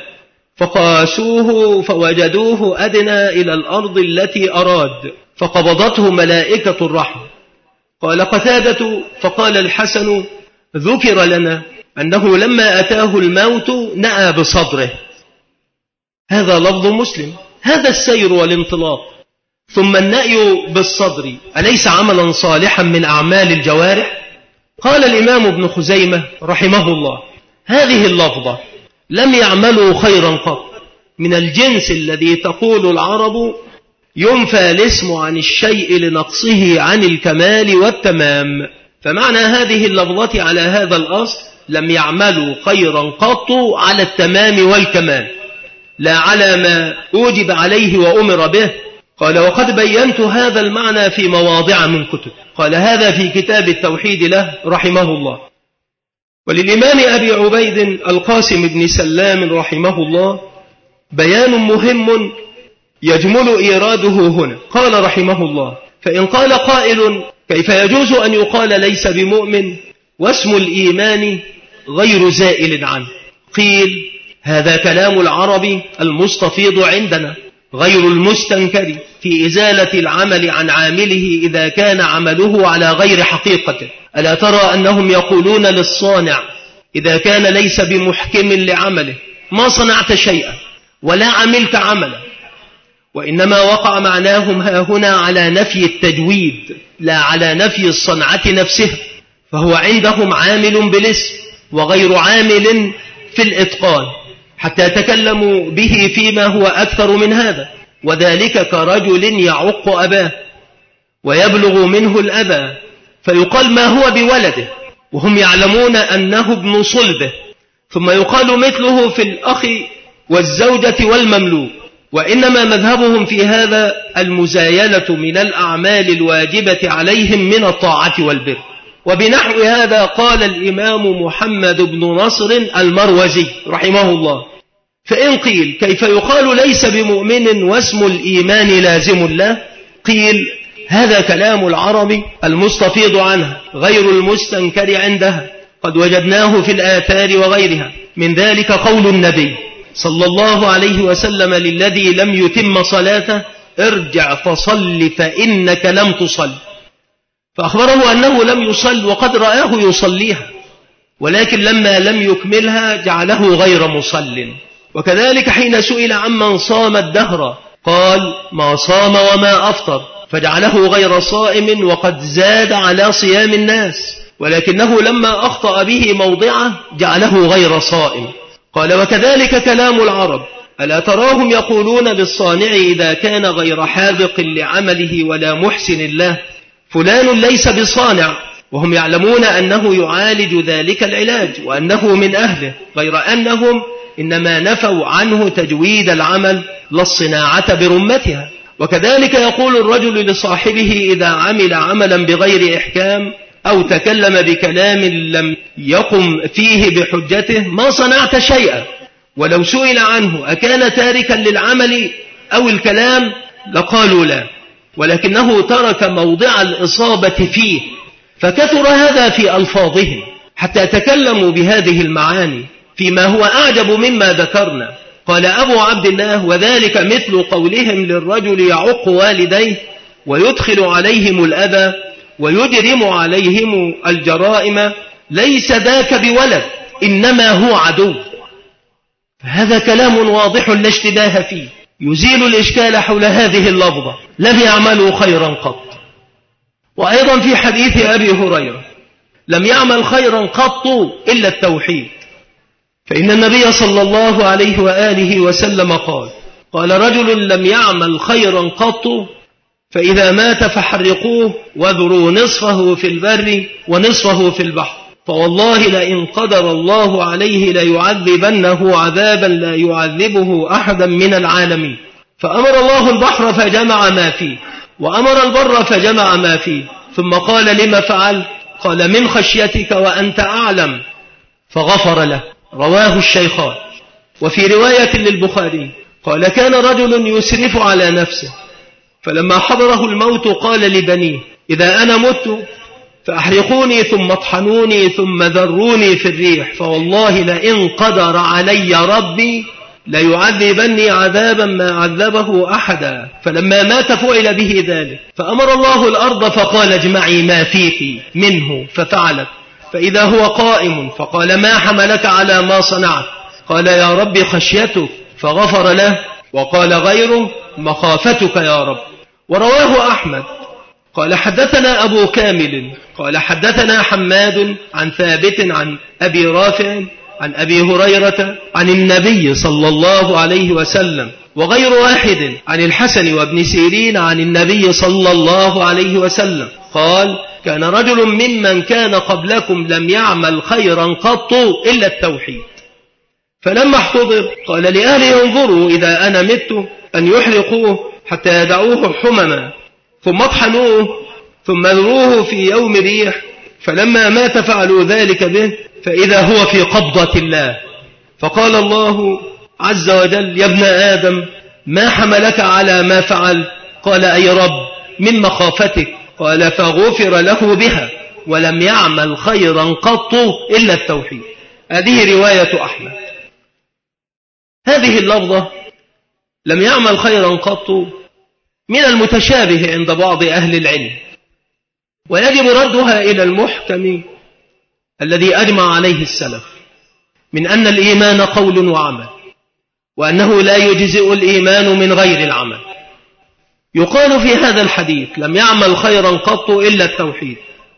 فقاسوه فوجدوه أدنى إلى الأرض التي أراد، فقبضته ملائكة الرحمة. قال قتادة: فقال الحسن: ذكر لنا أنه لما أتاه الموت نأى بصدره. هذا لفظ مسلم، هذا السير والانطلاق. ثم النأي بالصدر أليس عملا صالحا من أعمال الجوارح؟ قال الإمام ابن خزيمة رحمه الله: هذه اللفظة لم يعملوا خيرا قط من الجنس الذي تقول العرب ينفى الاسم عن الشيء لنقصه عن الكمال والتمام. فمعنى هذه اللفظة على هذا الأصل لم يعملوا خيرا قط على التمام والكمال، لا على ما أوجب عليه وأمر به. قال: وقد بينت هذا المعنى في مواضع من كتب. قال هذا في كتاب التوحيد له رحمه الله. وللإمام أبي عبيد القاسم بن سلام رحمه الله بيان مهم يجمل إيراده هنا. قال رحمه الله: فإن قال قائل: كيف يجوز أن يقال ليس بمؤمن واسم الإيمان غير زائل عنه؟ قيل: هذا كلام العرب المستفيض عندنا غير المستنكر في إزالة العمل عن عامله إذا كان عمله على غير حقيقته. ألا ترى أنهم يقولون للصانع إذا كان ليس بمحكم لعمله: ما صنعت شيئا ولا عملت عملا، وإنما وقع معناهم هاهنا على نفي التجويد لا على نفي الصنعة نفسها، فهو عندهم عامل بالاسم وغير عامل في الإتقان، حتى تكلموا به فيما هو أكثر من هذا، وذلك كرجل يعق أباه ويبلغ منه الأبى فيقال ما هو بولده وهم يعلمون أنه ابن صلبه، ثم يقال مثله في الأخ والزوجة والمملوك. وإنما مذهبهم في هذا المزايلة من الأعمال الواجبة عليهم من الطاعة والبر. وبنحو هذا قال الإمام محمد بن نصر المروزي رحمه الله: فإن قيل كيف يقال ليس بمؤمن واسم الإيمان لازم له؟ قيل هذا كلام العرب المستفيض عنها غير المستنكر عندها، قد وجدناه في الآثار وغيرها، من ذلك قول النبي صلى الله عليه وسلم للذي لم يتم صلاته: ارجع فصل فإنك لم تصل، فأخبره أنه لم يصل وقد رآه يصليها، ولكن لما لم يكملها جعله غير مصل. وكذلك حين سئل عمن صام الدهر قال: ما صام وما أفطر، فجعله غير صائم وقد زاد على صيام الناس، ولكنه لما أخطأ به موضعه جعله غير صائم. قال: وكذلك كلام العرب، ألا تراهم يقولون بالصانع إذا كان غير حاذق لعمله ولا محسن الله: فلان ليس بصانع، وهم يعلمون أنه يعالج ذلك العلاج وأنه من أهله، غير أنهم إنما نفوا عنه تجويد العمل لا الصناعة برمتها. وكذلك يقول الرجل لصاحبه إذا عمل عملا بغير إحكام أو تكلم بكلام لم يقم فيه بحجته: ما صنعت شيئا. ولو سئل عنه أكان تاركا للعمل أو الكلام لقالوا لا، ولكنه ترك موضع الإصابة فيه، فكثر هذا في ألفاظهم حتى تكلموا بهذه المعاني فيما هو أعجب مما ذكرنا. قال أبو عبد الله: وذلك مثل قولهم للرجل يعق والديه ويدخل عليهم الأذى ويجرم عليهم الجرائم: ليس ذاك بولد إنما هو عدو. هذا كلام واضح لا اشتباه فيه، يزيل الإشكال حول هذه اللفظة: لم يعملوا خيرا قط. وأيضا في حديث أبي هريرة: لم يعمل خيرا قط إلا التوحيد، فإن النبي صلى الله عليه وآله وسلم قال: قال رجل لم يعمل خيرا قط فإذا مات فحرقوه وذروا نصفه في البر ونصفه في البحر، فوالله لئن قدر الله عليه ليعذبنه عذابا لا يعذبه أحدا من العالمين. فأمر الله البحر فجمع ما فيه، وأمر البر فجمع ما فيه، ثم قال: لما فعل؟ قال: من خشيتك وأنت أعلم، فغفر له. رواه الشيخان. وفي رواية للبخاري قال: كان رجل يسرف على نفسه، فلما حضره الموت قال لبنيه: إذا أنا مت فأحرقوني ثم اطحنوني ثم ذروني في الريح، فوالله لئن قدر علي ربي ليعذبني عذابا ما عذبه أحدا. فلما مات فعل به ذلك، فأمر الله الأرض فقال: اجمعي ما فيك منه، ففعلت، فإذا هو قائم، فقال: ما حملك على ما صنعت؟ قال: يا رب خشيتك، فغفر له. وقال غيره: مخافتك يا رب. ورواه أحمد قال: حدثنا أبو كامل قال: حدثنا حماد عن ثابت عن أبي رافع عن أبي هريرة عن النبي صلى الله عليه وسلم، وغير واحد عن الحسن وابن سيرين عن النبي صلى الله عليه وسلم قال: كان رجل ممن كان قبلكم لم يعمل خيرا قط إلا التوحيد، فلما احتضر قال لأهله: انظروا إذا أنا مت أن يحرقوه حتى يدعوه حمما، ثم اطحنوه ثم ذروه في يوم ريح، فلما مات فعلوا ذلك به، فإذا هو في قبضة الله. فقال الله عز وجل: يا ابن آدم ما حملك على ما فعل؟ قال: أي رب من مخافتك. قال: فغفر له بها ولم يعمل خيرا قط إلا التوحيد. هذه رواية أحمد. هذه اللفظة لم يعمل خيرا قط من المتشابه عند بعض أهل العلم، ويجب ردها إلى المحكم الذي أجمع عليه السلف من أن الإيمان قول وعمل، وأنه لا يجزئ الإيمان من غير العمل، يقال في هذا الحديث لم يعمل خيرا قط إلا التوحيد.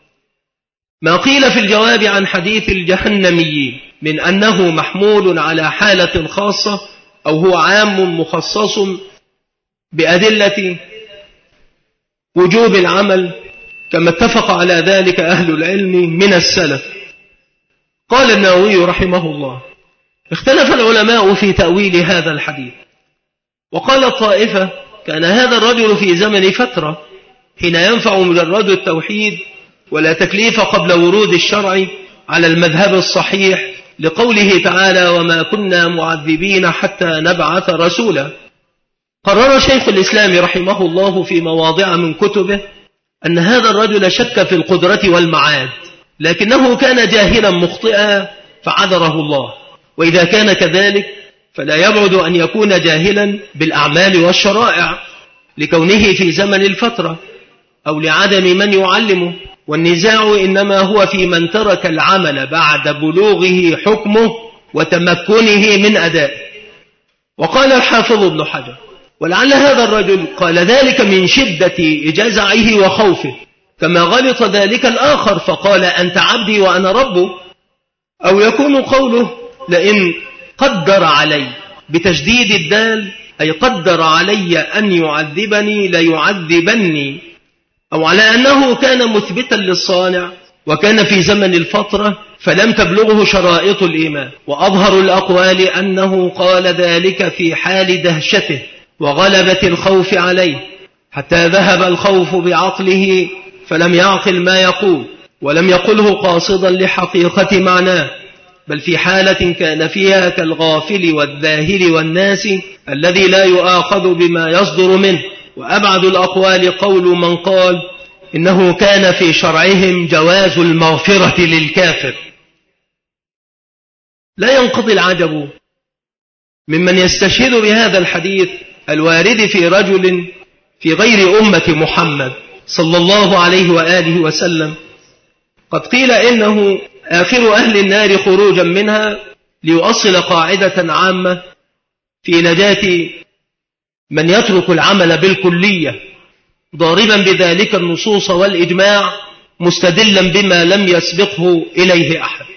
ما قيل في الجواب عن حديث الجهنميين من أنه محمول على حالة خاصة أو هو عام مخصص بأدلة وجوب العمل كما اتفق على ذلك أهل العلم من السلف. قال النووي رحمه الله: اختلف العلماء في تأويل هذا الحديث، وقال الطائفة: كان هذا الرجل في زمن فترة حين ينفع مجرد التوحيد ولا تكليف قبل ورود الشرع على المذهب الصحيح، لقوله تعالى: وما كنا معذبين حتى نبعث رسولا. قرر شيخ الإسلام رحمه الله في مواضع من كتبه أن هذا الرجل شك في القدرة والمعاد، لكنه كان جاهلا مخطئا فعذره الله، وإذا كان كذلك فلا يبعد أن يكون جاهلا بالأعمال والشرائع لكونه في زمن الفترة أو لعدم من يعلمه، والنزاع إنما هو في من ترك العمل بعد بلوغه حكمه وتمكنه من أدائه. وقال الحافظ ابن حجر: ولعل هذا الرجل قال ذلك من شدة جزعه وخوفه، كما غلط ذلك الآخر فقال: أنت عبدي وأنا ربه. أو يكون قوله لئن قدر علي بتشديد الدال أي قدر علي أن يعذبني ليعذبني، أو على أنه كان مثبتا للصانع وكان في زمن الفترة فلم تبلغه شرائط الإيمان. وأظهر الأقوال أنه قال ذلك في حال دهشته وغلبة الخوف عليه، حتى ذهب الخوف بعقله فلم يعقل ما يقول، ولم يقله قاصدا لحقيقة معناه، بل في حالة كان فيها كالغافل والذاهل والناس الذي لا يؤاخذ بما يصدر منه. وأبعد الأقوال قول من قال إنه كان في شرعهم جواز المغفرة للكافر. لا ينقضي العجب ممن يستشهد بهذا الحديث الوارد في رجل في غير أمة محمد صلى الله عليه وآله وسلم. قد قيل إنه آخر أهل النار خروجا منها، ليؤصل قاعدة عامة في نجاة من يترك العمل بالكلية، ضاربا بذلك النصوص والإجماع مستدلا بما لم يسبقه إليه أحد.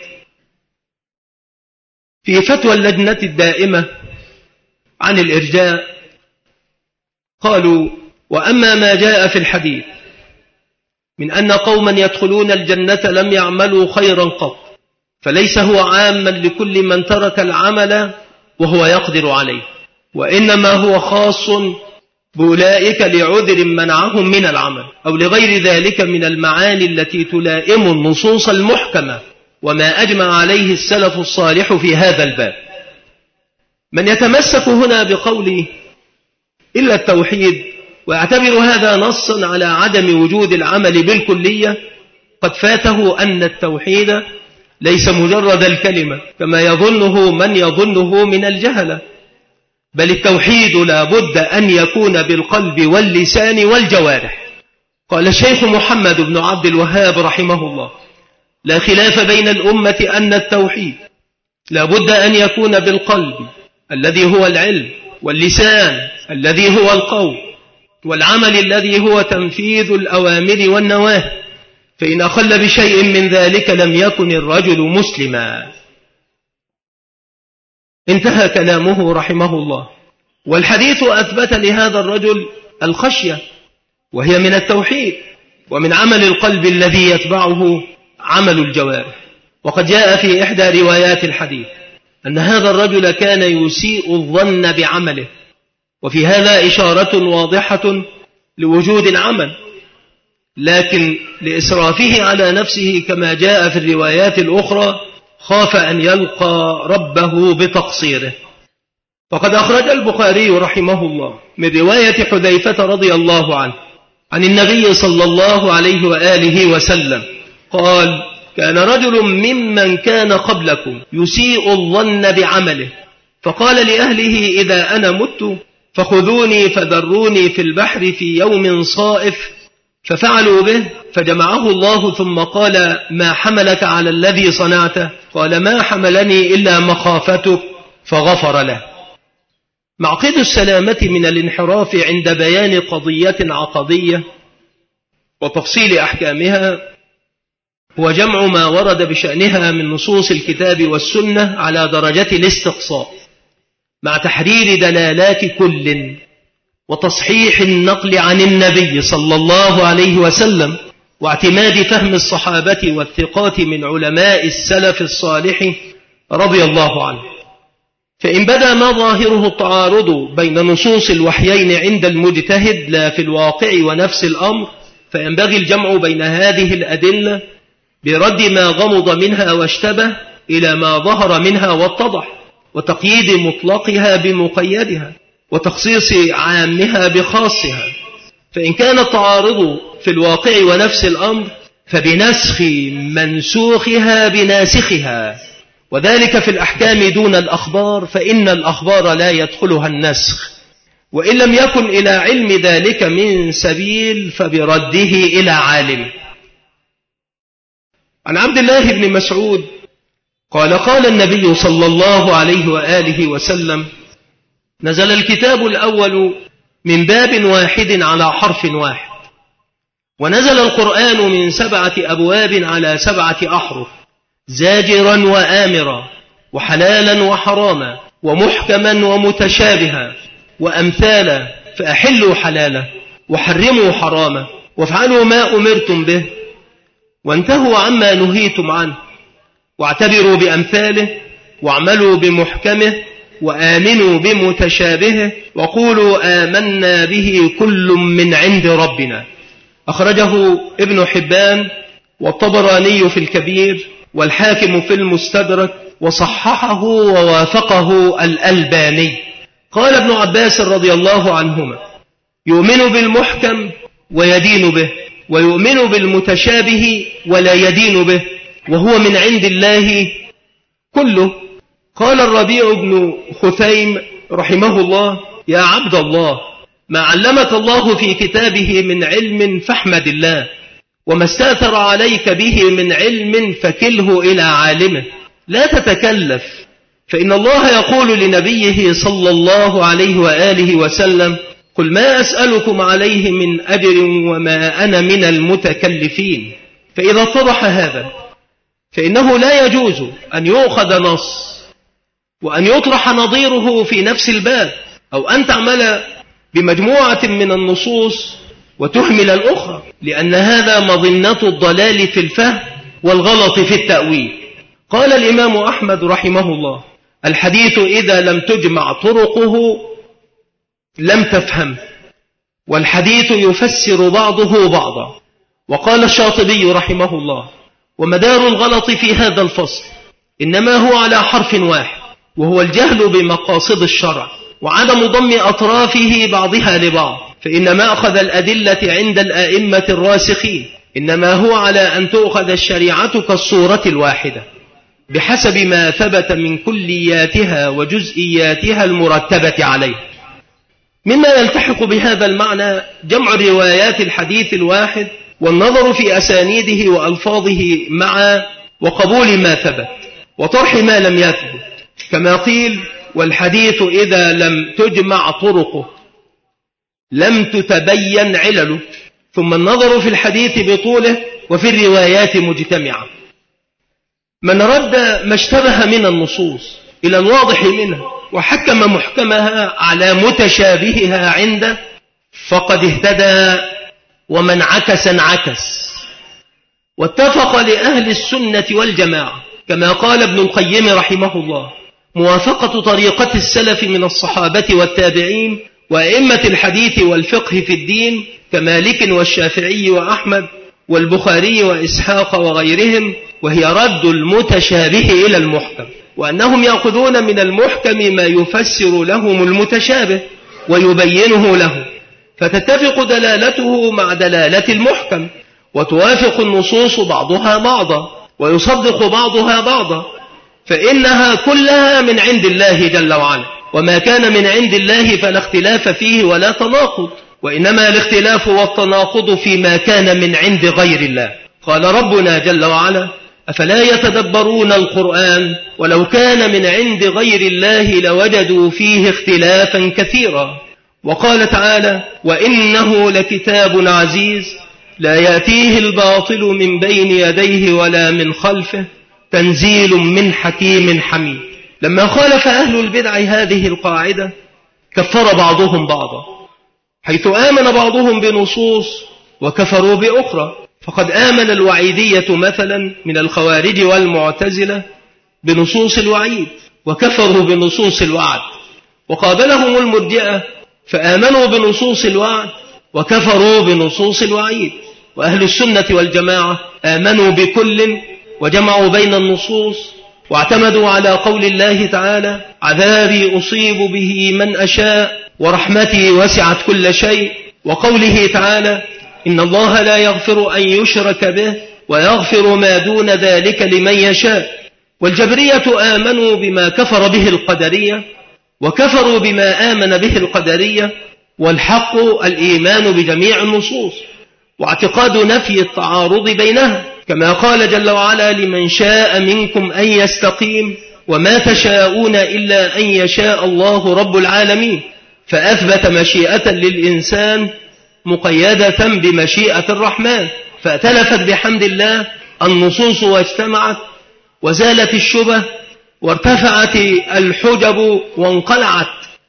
في فتوى اللجنة الدائمة عن الإرجاء قالوا: وأما ما جاء في الحديث من أن قوما يدخلون الجنة لم يعملوا خيرا قط، فليس هو عاما لكل من ترك العمل وهو يقدر عليه، وإنما هو خاص بأولئك لعذر منعهم من العمل أو لغير ذلك من المعاني التي تلائم النصوص المحكمة، وما أجمع عليه السلف الصالح في هذا الباب. من يتمسك هنا بقوله إلا التوحيد ويعتبر هذا نصا على عدم وجود العمل بالكلية، قد فاته أن التوحيد ليس مجرد الكلمة كما يظنه من يظنه من الجهلة، بل التوحيد لا بد أن يكون بالقلب واللسان والجوارح. قال الشيخ محمد بن عبد الوهاب رحمه الله: لا خلاف بين الأمة أن التوحيد لا بد أن يكون بالقلب الذي هو العلم، واللسان الذي هو القول، والعمل الذي هو تنفيذ الأوامر والنواهي، فإن أخل بشيء من ذلك لم يكن الرجل مسلما. انتهى كلامه رحمه الله. والحديث أثبت لهذا الرجل الخشية، وهي من التوحيد ومن عمل القلب الذي يتبعه عمل الجوارح. وقد جاء في إحدى روايات الحديث أن هذا الرجل كان يسيء الظن بعمله، وفي هذا إشارة واضحة لوجود العمل، لكن لإسرافه على نفسه كما جاء في الروايات الأخرى خاف أن يلقى ربه بتقصيره. فقد أخرج البخاري رحمه الله من رواية حذيفة رضي الله عنه عن النبي صلى الله عليه وآله وسلم قال: كان رجل ممن كان قبلكم يسيء الظن بعمله، فقال لأهله: إذا أنا مت فخذوني فذروني في البحر في يوم صائف، ففعلوا به، فجمعه الله ثم قال: ما حملك على الذي صنعته؟ قال: ما حملني إلا مخافتك، فغفر له. معقد السلامة من الانحراف عند بيان قضية عقدية وتفصيل أحكامها هو جمع ما ورد بشأنها من نصوص الكتاب والسنة على درجة الاستقصاء، مع تحرير دلالات كل وتصحيح النقل عن النبي صلى الله عليه وسلم، واعتماد فهم الصحابة والثقات من علماء السلف الصالح رضي الله عنه. فإن بدا ما ظاهره التعارض بين نصوص الوحيين عند المجتهد لا في الواقع ونفس الأمر، فينبغي الجمع بين هذه الأدلة برد ما غمض منها واشتبه إلى ما ظهر منها واتضح، وتقييد مطلقها بمقيدها، وتخصيص عامها بخاصها. فإن كان التعارض في الواقع ونفس الأمر فبنسخ منسوخها بناسخها، وذلك في الأحكام دون الأخبار، فإن الأخبار لا يدخلها النسخ، وإن لم يكن إلى علم ذلك من سبيل فبرده إلى عالم. عن عبد الله بن مسعود قال قال النبي صلى الله عليه وآله وسلم: نزل الكتاب الأول من باب واحد على حرف واحد، ونزل القرآن من سبعة أبواب على سبعة أحرف، زاجرا وآمرا، وحلالا وحراما، ومحكما ومتشابها، وأمثالا، فأحلوا حلالا وحرموا حراما، وافعلوا ما أمرتم به وانتهوا عما نهيتم عنه، واعتبروا بأمثاله، واعملوا بمحكمه، وآمنوا بمتشابهه، وقولوا آمنا به كل من عند ربنا. أخرجه ابن حبان والطبراني في الكبير والحاكم في المستدرك، وصححه ووافقه الألباني. قال ابن عباس رضي الله عنهما: يؤمن بالمحكم ويدين به، ويؤمن بالمتشابه ولا يدين به، وهو من عند الله كله. قال الربيع بن خثيم رحمه الله: يا عبد الله، ما علمك الله في كتابه من علم فاحمد الله، وما استأثر عليك به من علم فكله إلى عالمه، لا تتكلف، فإن الله يقول لنبيه صلى الله عليه وآله وسلم: قل ما أسألكم عليه من أجر وما أنا من المتكلفين. فإذا اتضح هذا فإنه لا يجوز أن يؤخذ نص وأن يطرح نظيره في نفس الباب، أو أن تعمل بمجموعة من النصوص وتهمل الأخرى، لأن هذا مظنة الضلال في الفهم والغلط في التأويل. قال الإمام أحمد رحمه الله: الحديث إذا لم تجمع طرقه لم تفهم، والحديث يفسر بعضه بعضا. وقال الشاطبي رحمه الله: ومدار الغلط في هذا الفصل إنما هو على حرف واحد، وهو الجهل بمقاصد الشرع وعدم ضم أطرافه بعضها لبعض، فإن مأخذ الأدلة عند الآئمة الراسخين إنما هو على أن تؤخذ الشريعة كالصورة الواحدة بحسب ما ثبت من كلياتها وجزئياتها المرتبة عليه. مما يلتحق بهذا المعنى جمع روايات الحديث الواحد والنظر في أسانيده وألفاظه معا، وقبول ما ثبت وطرح ما لم يثبت، كما قيل: والحديث إذا لم تجمع طرقه لم تتبين علله، ثم النظر في الحديث بطوله وفي الروايات مجتمعة. من رد ما اشتبه من النصوص إلى الواضح منها وحكم محكمها على متشابهها عنده فقد اهتدى، ومن عكس انعكس. واتفق لأهل السنة والجماعة كما قال ابن القيم رحمه الله موافقة طريقة السلف من الصحابة والتابعين وأئمة الحديث والفقه في الدين كمالك والشافعي وأحمد والبخاري وإسحاق وغيرهم، وهي رد المتشابه إلى المحكم، وأنهم يأخذون من المحكم ما يفسر لهم المتشابه ويبينه له، فتتفق دلالته مع دلالة المحكم، وتوافق النصوص بعضها بعضا، ويصدق بعضها بعضا، فإنها كلها من عند الله جل وعلا. وما كان من عند الله فلا اختلاف فيه ولا تناقض، وإنما الاختلاف والتناقض فيما كان من عند غير الله. قال ربنا جل وعلا: أفلا يتدبرون القرآن ولو كان من عند غير الله لوجدوا فيه اختلافا كثيرا. وقال تعالى وإنه لكتاب عزيز لا يأتيه الباطل من بين يديه ولا من خلفه تنزيل من حكيم حميد. لما خالف أهل البدع هذه القاعدة كفر بعضهم بعضا، حيث آمن بعضهم بنصوص وكفروا بأخرى. فقد آمن الوعيدية مثلا من الخوارج والمعتزلة بنصوص الوعيد وكفروا بنصوص الوعد، وقابلهم المرجئة فآمنوا بنصوص الوعد وكفروا بنصوص الوعيد. وأهل السنة والجماعة آمنوا بكل وجمعوا بين النصوص واعتمدوا على قول الله تعالى عذابي أصيب به من أشاء ورحمتي وسعت كل شيء، وقوله تعالى إن الله لا يغفر أن يشرك به ويغفر ما دون ذلك لمن يشاء. والجبرية آمنوا بما كفر به القدرية وكفروا بما آمن به القدرية، والحق الإيمان بجميع النصوص واعتقاد نفي التعارض بينها، كما قال جل وعلا لمن شاء منكم أن يستقيم وما تشاءون إلا أن يشاء الله رب العالمين، فأثبت مشيئة للإنسان مقيدة بمشيئة الرحمن، فأتلفت بحمد الله النصوص واجتمعت وزالت الشبه وارتفعت الحجب وانقلعت.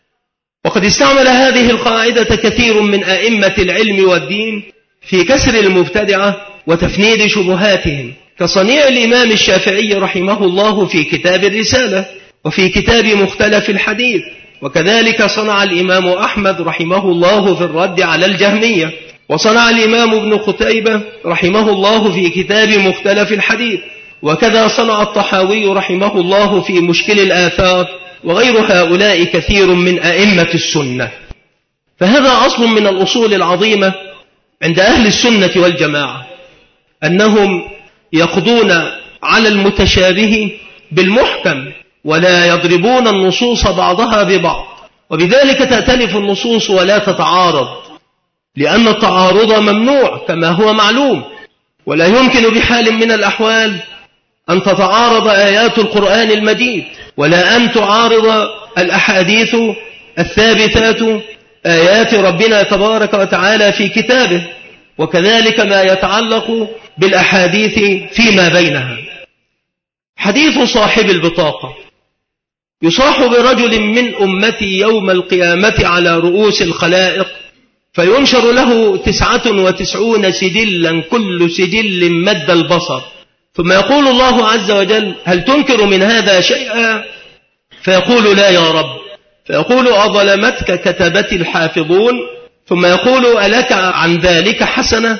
وقد استعمل هذه القاعدة كثير من أئمة العلم والدين في كسر المبتدعة وتفنيد شبهاتهم، كصنيع الإمام الشافعي رحمه الله في كتاب الرسالة وفي كتاب مختلف الحديث، وكذلك صنع الإمام أحمد رحمه الله في الرد على الجهمية، وصنع الإمام ابن قتيبة رحمه الله في كتاب مختلف الحديث، وكذا صنع الطحاوي رحمه الله في مشكل الآثار، وغير هؤلاء كثير من أئمة السنة. فهذا أصل من الأصول العظيمة عند أهل السنة والجماعة، أنهم يقضون على المتشابه بالمحكم ولا يضربون النصوص بعضها ببعض، وبذلك تأتلف النصوص ولا تتعارض، لأن التعارض ممنوع كما هو معلوم، ولا يمكن بحال من الأحوال أن تتعارض آيات القرآن المجيد ولا أن تعارض الأحاديث الثابتات آيات ربنا تبارك وتعالى في كتابه، وكذلك ما يتعلق بالأحاديث فيما بينها. حديث صاحب البطاقة: يصاح برجل من أمتي يوم القيامة على رؤوس الخلائق فينشر له تسعة وتسعون سجلا كل سجل مد البصر، ثم يقول الله عز وجل هل تنكر من هذا شيئا؟ فيقول لا يا رب، فيقول أظلمتك كتبت الحافظون، ثم يقول ألك عن ذلك حسنة؟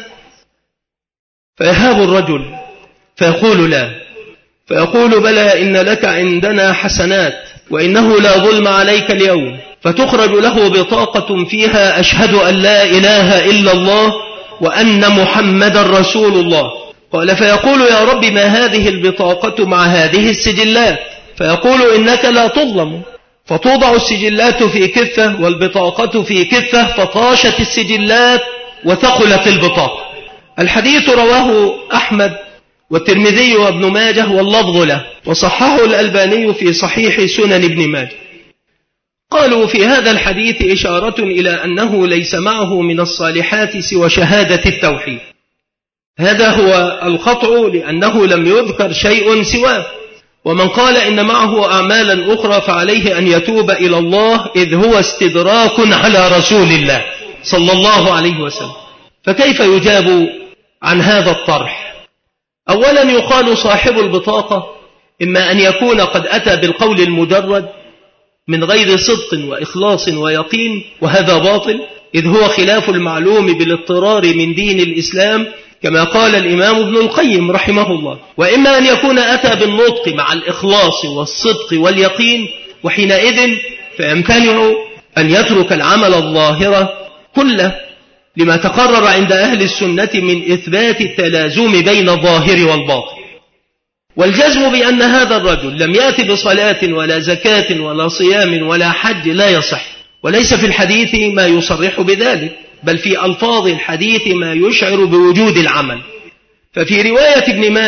فيهاب الرجل فيقول لا، فيقول بلى إن لك عندنا حسنات وإنه لا ظلم عليك اليوم، فتخرج له بطاقة فيها أشهد أن لا إله إلا الله وأن محمد رسول الله. قال فيقول يا رب ما هذه البطاقة مع هذه السجلات؟ فيقول إنك لا تظلم، فتوضع السجلات في كفة والبطاقة في كفة، فطاشت السجلات وثقلت البطاقة. الحديث رواه أحمد والترمذي وابن ماجه واللفظ له، وصححه الألباني في صحيح سنن ابن ماجه. قالوا في هذا الحديث إشارة إلى أنه ليس معه من الصالحات سوى شهادة التوحيد، هذا هو القطع لأنه لم يذكر شيء سواه. ومن قال إن معه أعمالا أخرى فعليه أن يتوب إلى الله، إذ هو استدراك على رسول الله صلى الله عليه وسلم. فكيف يجاب عن هذا الطرح؟ أولا يقال صاحب البطاقة إما أن يكون قد أتى بالقول المجرد من غير صدق وإخلاص ويقين، وهذا باطل إذ هو خلاف المعلوم بالاضطرار من دين الإسلام كما قال الإمام ابن القيم رحمه الله، وإما أن يكون أتى بالنطق مع الإخلاص والصدق واليقين، وحينئذ فيمتنع أن يترك العمل الظاهر كله لما تقرر عند أهل السنة من إثبات التلازم بين الظاهر والباطن. والجزم بأن هذا الرجل لم يأتي بصلاة ولا زكاة ولا صيام ولا حج لا يصح، وليس في الحديث ما يصرح بذلك، بل في ألفاظ الحديث ما يشعر بوجود العمل. ففي رواية ابن ماجه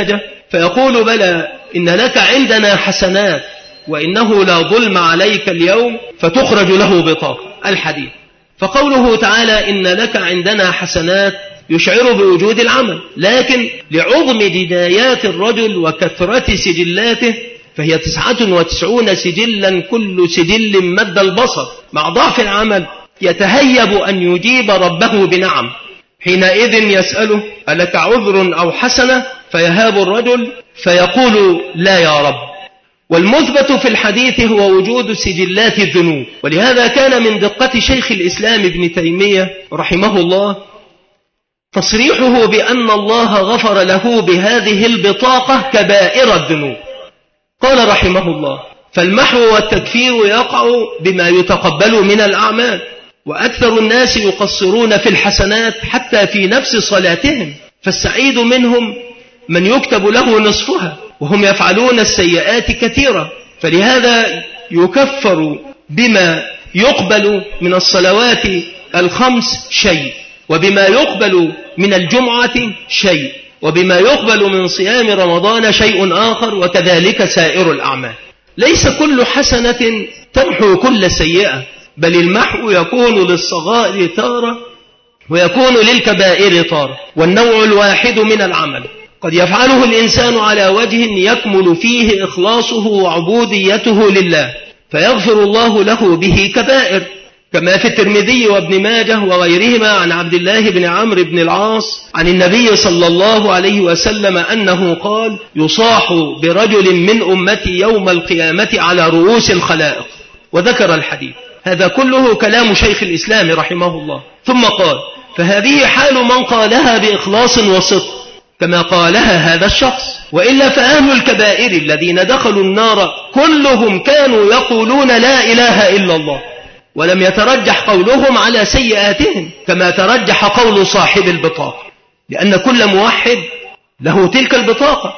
فيقول بلى إن لك عندنا حسنات وإنه لا ظلم عليك اليوم، فتخرج له بطاقة الحديث. فقوله تعالى إن لك عندنا حسنات يشعر بوجود العمل، لكن لعظم دنايات الرجل وكثرة سجلاته فهي تسعة وتسعون سجلا، كل سجل مد البصر، مع ضعف العمل يتهيب أن يجيب ربه بنعم. حينئذ يسأله ألك عذر أو حسنة؟ فيهاب الرجل فيقول لا يا رب. والمثبت في الحديث هو وجود سجلات الذنوب، ولهذا كان من دقة شيخ الإسلام ابن تيمية رحمه الله تصريحه بأن الله غفر له بهذه البطاقة كبائر الذنوب. قال رحمه الله فالمحو والتكفير يقع بما يتقبل من الأعمال، وأكثر الناس يقصرون في الحسنات حتى في نفس صلاتهم، فالسعيد منهم من يكتب له نصفها، وهم يفعلون السيئات كثيرة. فلهذا يكفر بما يقبل من الصلوات الخمس شيء، وبما يقبل من الجمعة شيء، وبما يقبل من صيام رمضان شيء آخر، وكذلك سائر الأعمال. ليس كل حسنة تمحو كل سيئة، بل المحو يكون للصغائر تارة ويكون للكبائر تارة، والنوع الواحد من العمل قد يفعله الإنسان على وجه يكمل فيه إخلاصه وعبوديته لله فيغفر الله له به كبائر، كما في الترمذي وابن ماجه وغيرهما عن عبد الله بن عمرو بن العاص عن النبي صلى الله عليه وسلم أنه قال يصاح برجل من أمتي يوم القيامة على رؤوس الخلائق، وذكر الحديث. هذا كله كلام شيخ الإسلام رحمه الله. ثم قال فهذه حال من قالها بإخلاص وصدق كما قالها هذا الشخص، وإلا فأهل الكبائر الذين دخلوا النار كلهم كانوا يقولون لا إله إلا الله، ولم يترجح قولهم على سيئاتهم كما ترجح قول صاحب البطاقة، لأن كل موحد له تلك البطاقة.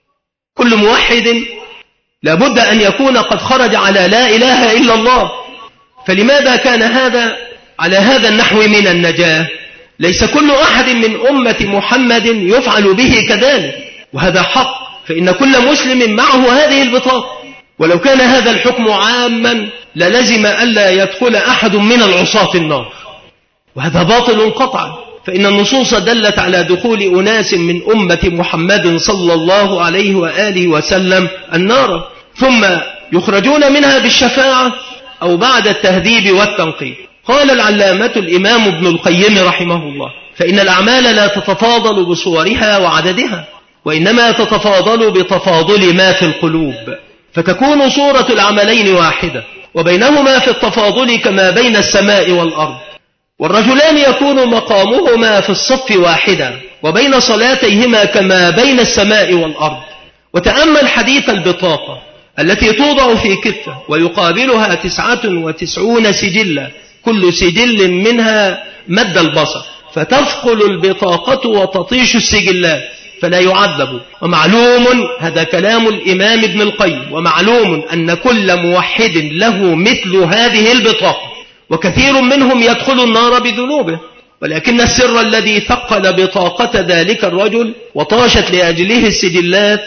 كل موحد لابد أن يكون قد خرج على لا إله إلا الله. فلماذا كان هذا على هذا النحو من النجاة؟ ليس كل أحد من أمة محمد يفعل به كذلك، وهذا حق، فإن كل مسلم معه هذه البطاقة، ولو كان هذا الحكم عاما للزم ألا يدخل أحد من العصاة النار، وهذا باطل قطعا، فإن النصوص دلت على دخول أناس من أمة محمد صلى الله عليه وآله وسلم النار، ثم يخرجون منها بالشفاعة أو بعد التهذيب والتنقيب. قال العلامة الإمام ابن القيم رحمه الله فإن الأعمال لا تتفاضل بصورها وعددها، وإنما تتفاضل بتفاضل ما في القلوب، فتكون صورة العملين واحدة، وبينهما في التفاضل كما بين السماء والأرض. والرجلان يكون مقامهما في الصف واحدا، وبين صلاتيهما كما بين السماء والأرض. وتأمل حديث البطاقة التي توضع في كفة ويقابلها تسعة وتسعون سجلا، كل سجل منها مد البصر، فتثقل البطاقة وتطيش السجلات فلا يعذب. ومعلوم هذا كلام الإمام ابن القيم، ومعلوم أن كل موحد له مثل هذه البطاقة، وكثير منهم يدخل النار بذنوبه، ولكن السر الذي ثقل بطاقة ذلك الرجل وطاشت لأجله السجلات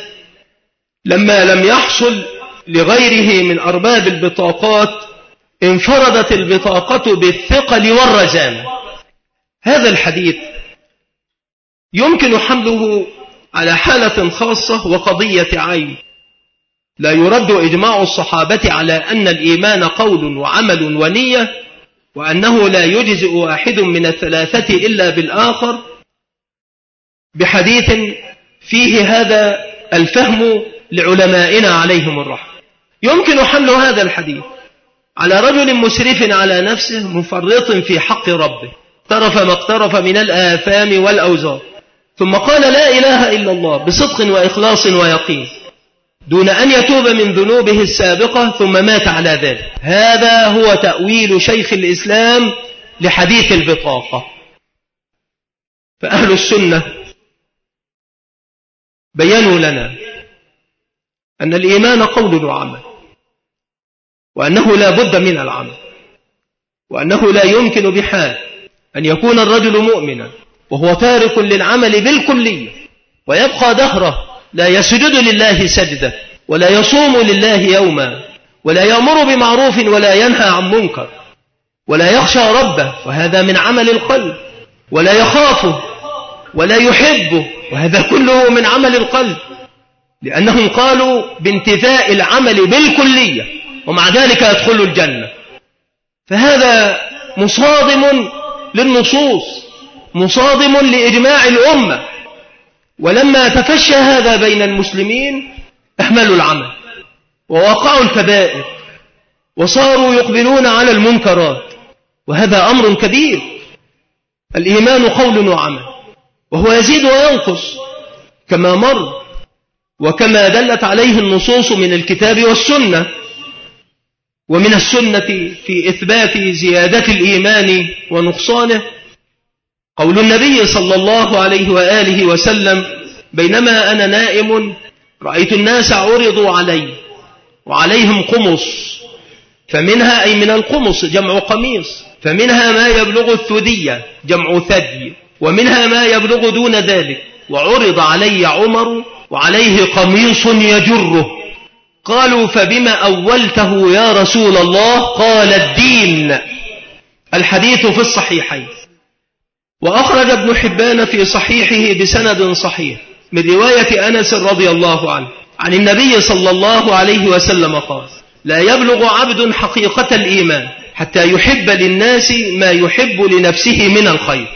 لما لم يحصل لغيره من أرباب البطاقات انفردت البطاقة بالثقل والرزانة. هذا الحديث يمكن حمله على حالة خاصة وقضية عين، لا يرد إجماع الصحابة على أن الإيمان قول وعمل ونية، وأنه لا يجزئ واحد من الثلاثة إلا بالآخر، بحديث فيه هذا الفهم لعلمائنا عليهم الرحمة. يمكن حمل هذا الحديث على رجل مسرف على نفسه مفرط في حق ربه، اقترف ما اقترف من الآثام والأوزار، ثم قال لا إله إلا الله بصدق وإخلاص ويقين دون أن يتوب من ذنوبه السابقة، ثم مات على ذلك. هذا هو تأويل شيخ الإسلام لحديث البطاقة. فأهل السنة بيّنوا لنا أن الإيمان قول وعمل، وأنه لا بد من العمل، وأنه لا يمكن بحال أن يكون الرجل مؤمنا وهو تارك للعمل بالكلية ويبقى دهره لا يسجد لله سجدة، ولا يصوم لله يوما، ولا يأمر بمعروف ولا ينهى عن منكر، ولا يخشى ربه، وهذا من عمل القلب، ولا يخافه ولا يحبه، وهذا كله من عمل القلب، لأنهم قالوا بانتفاء العمل بالكلية ومع ذلك يدخلوا الجنة. فهذا مصادم للنصوص، مصادم لإجماع الأمة. ولما تفشى هذا بين المسلمين أهملوا العمل ووقعوا الكبائر وصاروا يقبلون على المنكرات، وهذا أمر كبير. الإيمان قول وعمل، وهو يزيد وينقص كما مر وكما دلت عليه النصوص من الكتاب والسنة. ومن السنة في إثبات زيادة الإيمان ونقصانه قول النبي صلى الله عليه وآله وسلم: بينما أنا نائم رأيت الناس عرضوا علي وعليهم قمص، فمنها أي من القمص جمع قميص، فمنها ما يبلغ الثدية جمع ثدي، ومنها ما يبلغ دون ذلك، وعرض علي عمر وعليه قميص يجره. قالوا: فبما أولته يا رسول الله؟ قال: الدين. الحديث في الصحيحين. وأخرج ابن حبان في صحيحه بسند صحيح من رواية أنس رضي الله عنه عن النبي صلى الله عليه وسلم قال: لا يبلغ عبد حقيقة الإيمان حتى يحب للناس ما يحب لنفسه من الخير.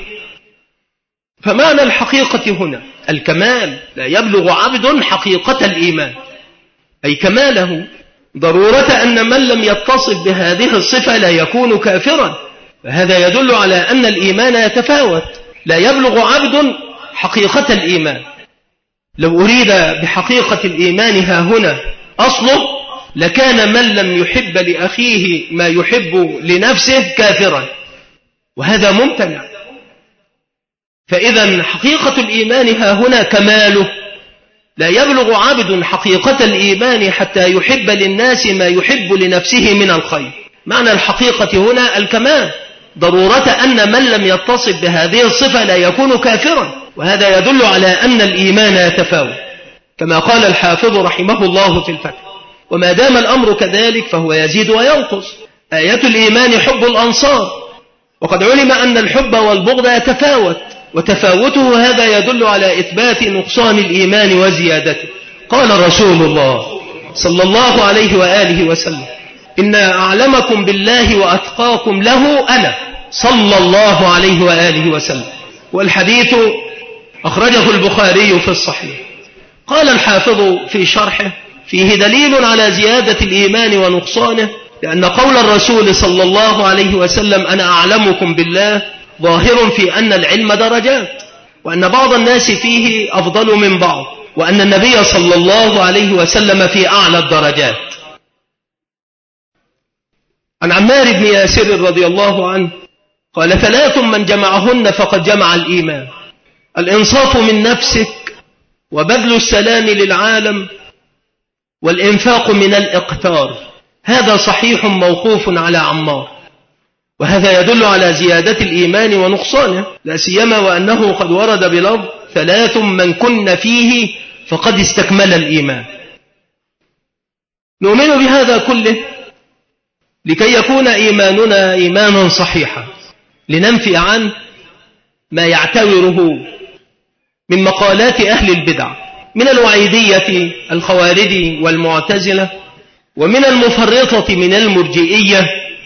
فمعنى الحقيقة هنا الكمال. لا يبلغ عبد حقيقة الإيمان أي كماله، ضرورة أن من لم يتصف بهذه الصفة لا يكون كافرا، فهذا يدل على أن الإيمان يتفاوت. لا يبلغ عبد حقيقة الإيمان. لو أريد بحقيقة الإيمان ها هنا أصله لكان من لم يحب لأخيه ما يحب لنفسه كافرا، وهذا ممتنع. فإذا حقيقة الإيمان ها هنا كماله. لا يبلغ عبد حقيقة الإيمان حتى يحب للناس ما يحب لنفسه من الخير. معنى الحقيقة هنا الكمال، ضرورة أن من لم يتصف بهذه الصفة لا يكون كافرا، وهذا يدل على أن الإيمان يتفاوت كما قال الحافظ رحمه الله في الفتح. وما دام الأمر كذلك فهو يزيد وينقص. آية الإيمان حب الأنصار، وقد علم أن الحب والبغض يتفاوت، وتفاوته هذا يدل على إثبات نقصان الإيمان وزيادته. قال رسول الله صلى الله عليه وآله وسلم: إن أعلمكم بالله وأتقاكم له أنا صلى الله عليه وآله وسلم. والحديث أخرجه البخاري في الصحيح. قال الحافظ في شرحه: فيه دليل على زيادة الإيمان ونقصانه، لأن قول الرسول صلى الله عليه وسلم أنا أعلمكم بالله ظاهر في أن العلم درجات، وأن بعض الناس فيه أفضل من بعض، وأن النبي صلى الله عليه وسلم في أعلى الدرجات. عن عمار بن ياسر رضي الله عنه قال: ثلاث من جمعهن فقد جمع الإيمان: الإنصاف من نفسك، وبذل السلام للعالم، والإنفاق من الإقتار. هذا صحيح موقوف على عمار، وهذا يدل على زيادة الإيمان ونقصانه، لا سيما وأنه قد ورد بلفظ: ثلاث من كن فيه فقد استكمل الإيمان. نؤمن بهذا كله لكي يكون إيماننا إيمانا صحيحا، لننفي عنه ما يعتبره من مقالات أهل البدع من الوعيدية الخوارج والمعتزلة، ومن المفرطة من المرجئية،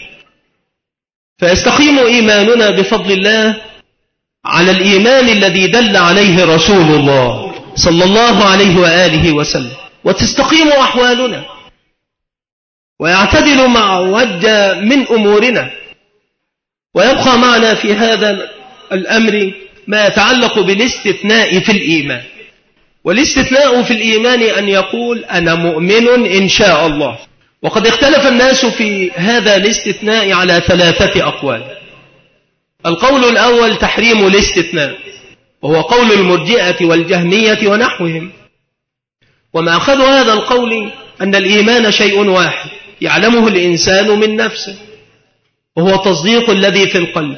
فيستقيم إيماننا بفضل الله على الإيمان الذي دل عليه رسول الله صلى الله عليه وآله وسلم، وتستقيم أحوالنا ويعتدل مع وجه من أمورنا. ويبقى معنا في هذا الأمر ما يتعلق بالاستثناء في الإيمان. والاستثناء في الإيمان أن يقول أنا مؤمن إن شاء الله. وقد اختلف الناس في هذا الاستثناء على ثلاثة أقوال. القول الأول تحريم الاستثناء، وهو قول المرجئة والجهمية ونحوهم. وما أخذ هذا القول أن الإيمان شيء واحد يعلمه الإنسان من نفسه، وهو تصديق الذي في القلب،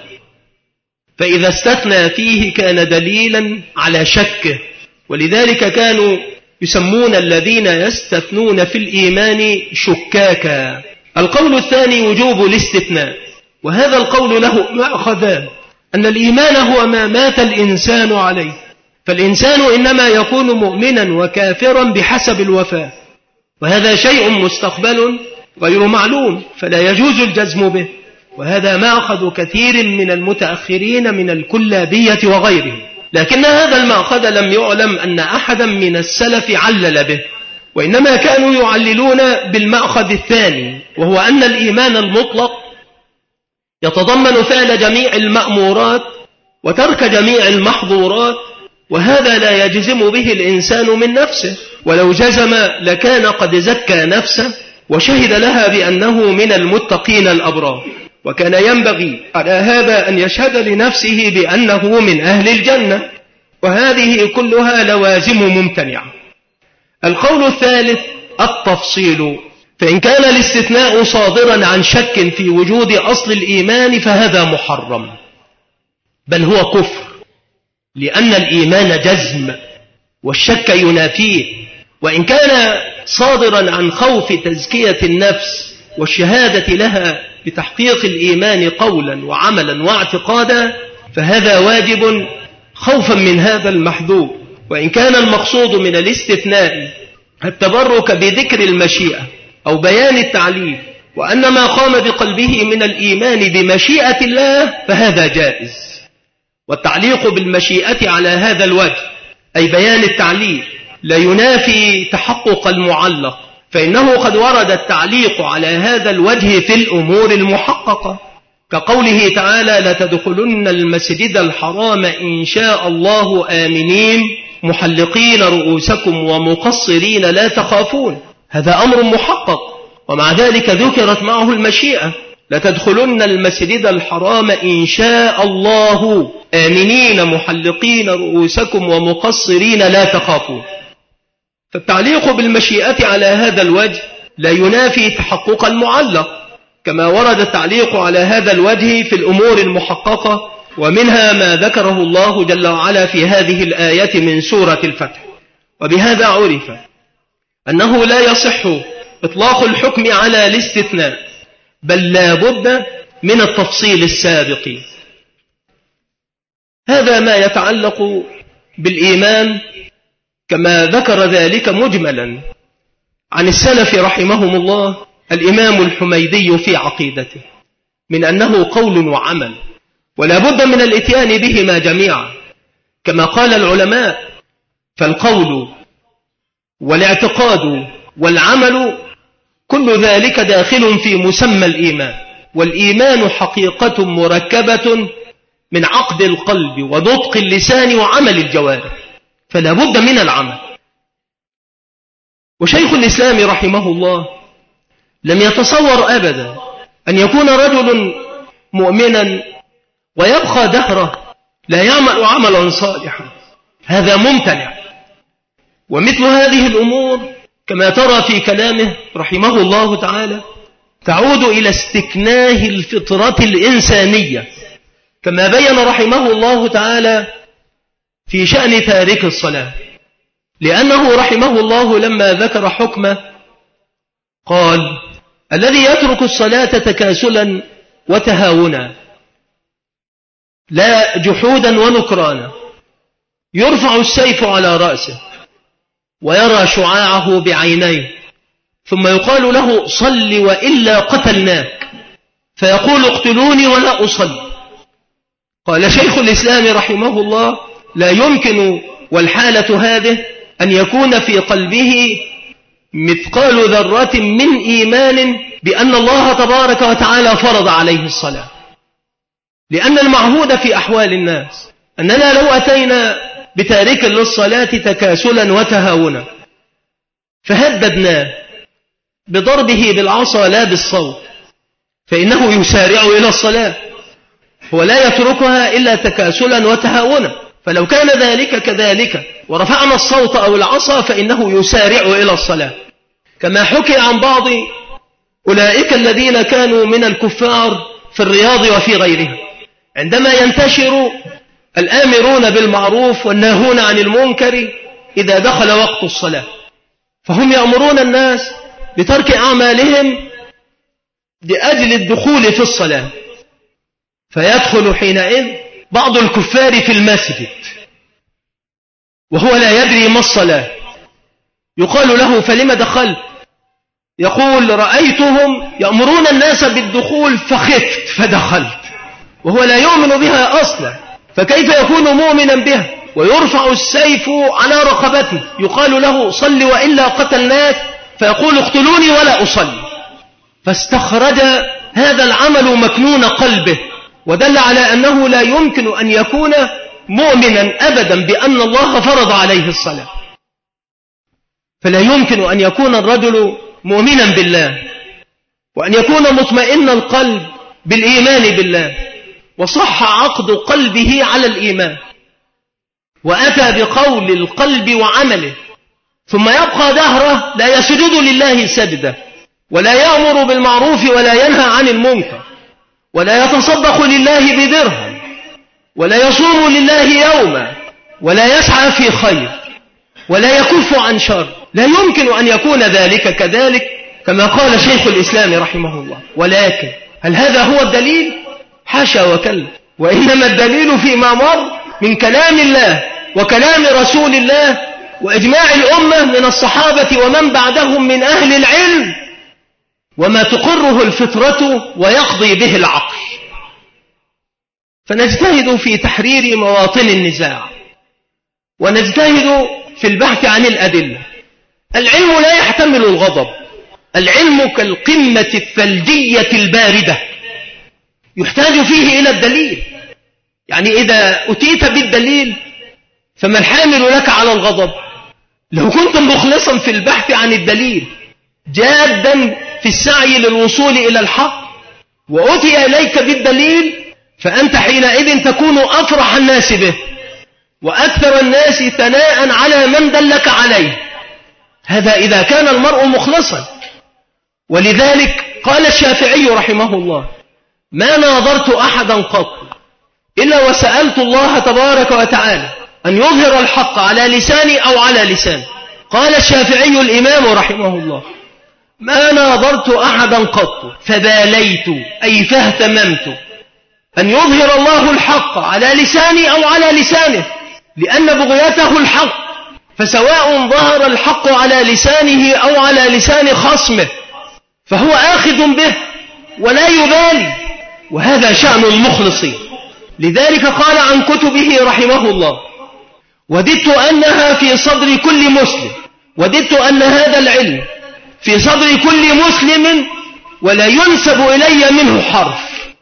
فإذا استثنى فيه كان دليلا على شكه. ولذلك كانوا يسمون الذين يستثنون في الإيمان شكاكا. القول الثاني وجوب الاستثناء، وهذا القول له مأخذان: أن الإيمان هو ما مات الإنسان عليه، فالإنسان إنما يكون مؤمنا وكافرا بحسب الوفاة، وهذا شيء مستقبل غير معلوم فلا يجوز الجزم به، وهذا مأخذ كثير من المتأخرين من الكلابية وغيرهم. لكن هذا المأخذ لم يعلم أن أحدا من السلف علل به، وإنما كانوا يعللون بالمأخذ الثاني، وهو أن الإيمان المطلق يتضمن فعل جميع المأمورات وترك جميع المحظورات، وهذا لا يجزم به الإنسان من نفسه، ولو جزم لكان قد زكى نفسه وشهد لها بأنه من المتقين الأبرار، وكان ينبغي على هذا أن يشهد لنفسه بأنه من أهل الجنة، وهذه كلها لوازم ممتنعة. القول الثالث التفصيل، فإن كان الاستثناء صادرا عن شك في وجود أصل الإيمان فهذا محرم، بل هو كفر، لأن الإيمان جزم والشك ينافيه. وإن كان صادرا عن خوف تزكية النفس والشهادة لها بتحقيق الإيمان قولا وعملا واعتقادا فهذا واجب خوفا من هذا المحذور. وإن كان المقصود من الاستثناء التبرك بذكر المشيئة أو بيان التعليل، وأن ما قام بقلبه من الإيمان بمشيئة الله فهذا جائز. والتعليق بالمشيئة على هذا الوجه أي بيان التعليل لا ينافي تحقق المعلق، فإنه قد ورد التعليق على هذا الوجه في الأمور المحققة، كقوله تعالى: لتدخلن المسجد الحرام إن شاء الله آمنين محلقين رؤوسكم ومقصرين لا تخافون، هذا أمر محقق، ومع ذلك ذكرت معه المشيئة: لتدخلن المسجد الحرام إن شاء الله آمنين محلقين رؤوسكم ومقصرين لا تخافون. فالتعليق بالمشيئة على هذا الوجه لا ينافي تحقق المعلق، كما ورد التعليق على هذا الوجه في الأمور المحققة، ومنها ما ذكره الله جل وعلا في هذه الآية من سورة الفتح. وبهذا عرف أنه لا يصح إطلاق الحكم على الاستثناء، بل لا بد من التفصيل السابق. هذا ما يتعلق بالإيمان، كما ذكر ذلك مجملا عن السلف رحمهم الله الإمام الحميدي في عقيدته، من أنه قول وعمل، ولا بد من الاتيان بهما جميعا، كما قال العلماء: فالقول والاعتقاد والعمل كل ذلك داخل في مسمى الإيمان، والإيمان حقيقة مركبة من عقد القلب ونطق اللسان وعمل الجوارح، فلا بد من العمل. وشيخ الإسلام رحمه الله لم يتصور أبدا أن يكون رجل مؤمنا ويبقى دهره لا يعمل عملا صالحا، هذا ممتنع. ومثل هذه الأمور كما ترى في كلامه رحمه الله تعالى تعود إلى استكناه الفطرة الإنسانية، كما بين رحمه الله تعالى في شأن تارك الصلاة، لأنه رحمه الله لما ذكر حكمه قال: الذي يترك الصلاة تكاسلا وتهاونا لا جحودا ونكرانا يرفع السيف على رأسه ويرى شعاعه بعينيه، ثم يقال له: صل وإلا قتلناك، فيقول: اقتلوني ولا أصلي. قال شيخ الإسلام رحمه الله: لا يمكن والحالة هذه أن يكون في قلبه مثقال ذرة من إيمان بأن الله تبارك وتعالى فرض عليه الصلاة، لأن المعهود في أحوال الناس أننا لو أتينا بتارك للصلاة تكاسلا وتهاونا فهددناه بضربه بالعصا لا بالصوت فإنه يسارع إلى الصلاة، هو لا يتركها إلا تكاسلا وتهاونا. فلو كان ذلك كذلك ورفعنا الصوت أو العصا فإنه يسارع إلى الصلاة، كما حكي عن بعض أولئك الذين كانوا من الكفار في الرياض وفي غيرها، عندما ينتشر الآمرون بالمعروف والناهون عن المنكر إذا دخل وقت الصلاة، فهم يأمرون الناس بترك أعمالهم لأجل الدخول في الصلاة. فيدخل حينئذ بعض الكفار في المسجد وهو لا يدري ما الصلاة، يقال له فلما دخلت؟ يقول رأيتهم يأمرون الناس بالدخول فخفت فدخلت، وهو لا يؤمن بها أصلا، فكيف يكون مؤمنا بها؟ ويرفع السيف على رقبته، يقال له صل وإلا قتلناك، فيقول اقتلوني ولا أصلي. فاستخرج هذا العمل مكنون قلبه، ودل على أنه لا يمكن أن يكون مؤمنا أبدا بأن الله فرض عليه الصلاة. فلا يمكن أن يكون الرجل مؤمنا بالله وأن يكون مطمئن القلب بالإيمان بالله وصح عقد قلبه على الإيمان وأتى بقول القلب وعمله، ثم يبقى دهره لا يسجد لله سجدة ولا يأمر بالمعروف ولا ينهى عن المنكر ولا يتصدق لله بدرهم ولا يصوم لله يوما ولا يسعى في خير ولا يكف عن شر. لا يمكن أن يكون ذلك كذلك كما قال شيخ الإسلام رحمه الله. ولكن هل هذا هو الدليل؟ حاشا وكلا، وإنما الدليل فيما مر من كلام الله وكلام رسول الله وإجماع الأمة من الصحابة ومن بعدهم من أهل العلم، وما تقره الفطرة ويقضي به العقل. فنجتهد في تحرير مواطن النزاع ونجتهد في البحث عن الأدلة. العلم لا يحتمل الغضب، العلم كالقمة الثلجية الباردة يحتاج فيه إلى الدليل. يعني إذا أتيت بالدليل فما الحامل لك على الغضب؟ لو كنت مخلصا في البحث عن الدليل جادا في السعي للوصول إلى الحق وأتي إليك بالدليل، فأنت حينئذ تكون أفرح الناس به وأكثر الناس ثناء على من دلك عليه. هذا إذا كان المرء مخلصا. ولذلك قال الشافعي رحمه الله: ما ناظرت أحدا قط إلا وسألت الله تبارك وتعالى أن يظهر الحق على لساني أو على لسان. قال الشافعي الإمام رحمه الله: ما ناظرت أحدا قط فباليت أي فاهتممت أن يظهر الله الحق على لساني أو على لسانه، لأن بغيته الحق، فسواء ظهر الحق على لسانه أو على لسان خصمه فهو آخذ به ولا يبالي، وهذا شأن المخلصين. لذلك قال عن كتبه رحمه الله: وددت أنها في صدر كل مسلم، وددت أن هذا العلم في صدر كل مسلم ولا ينسب إلي منه حرف،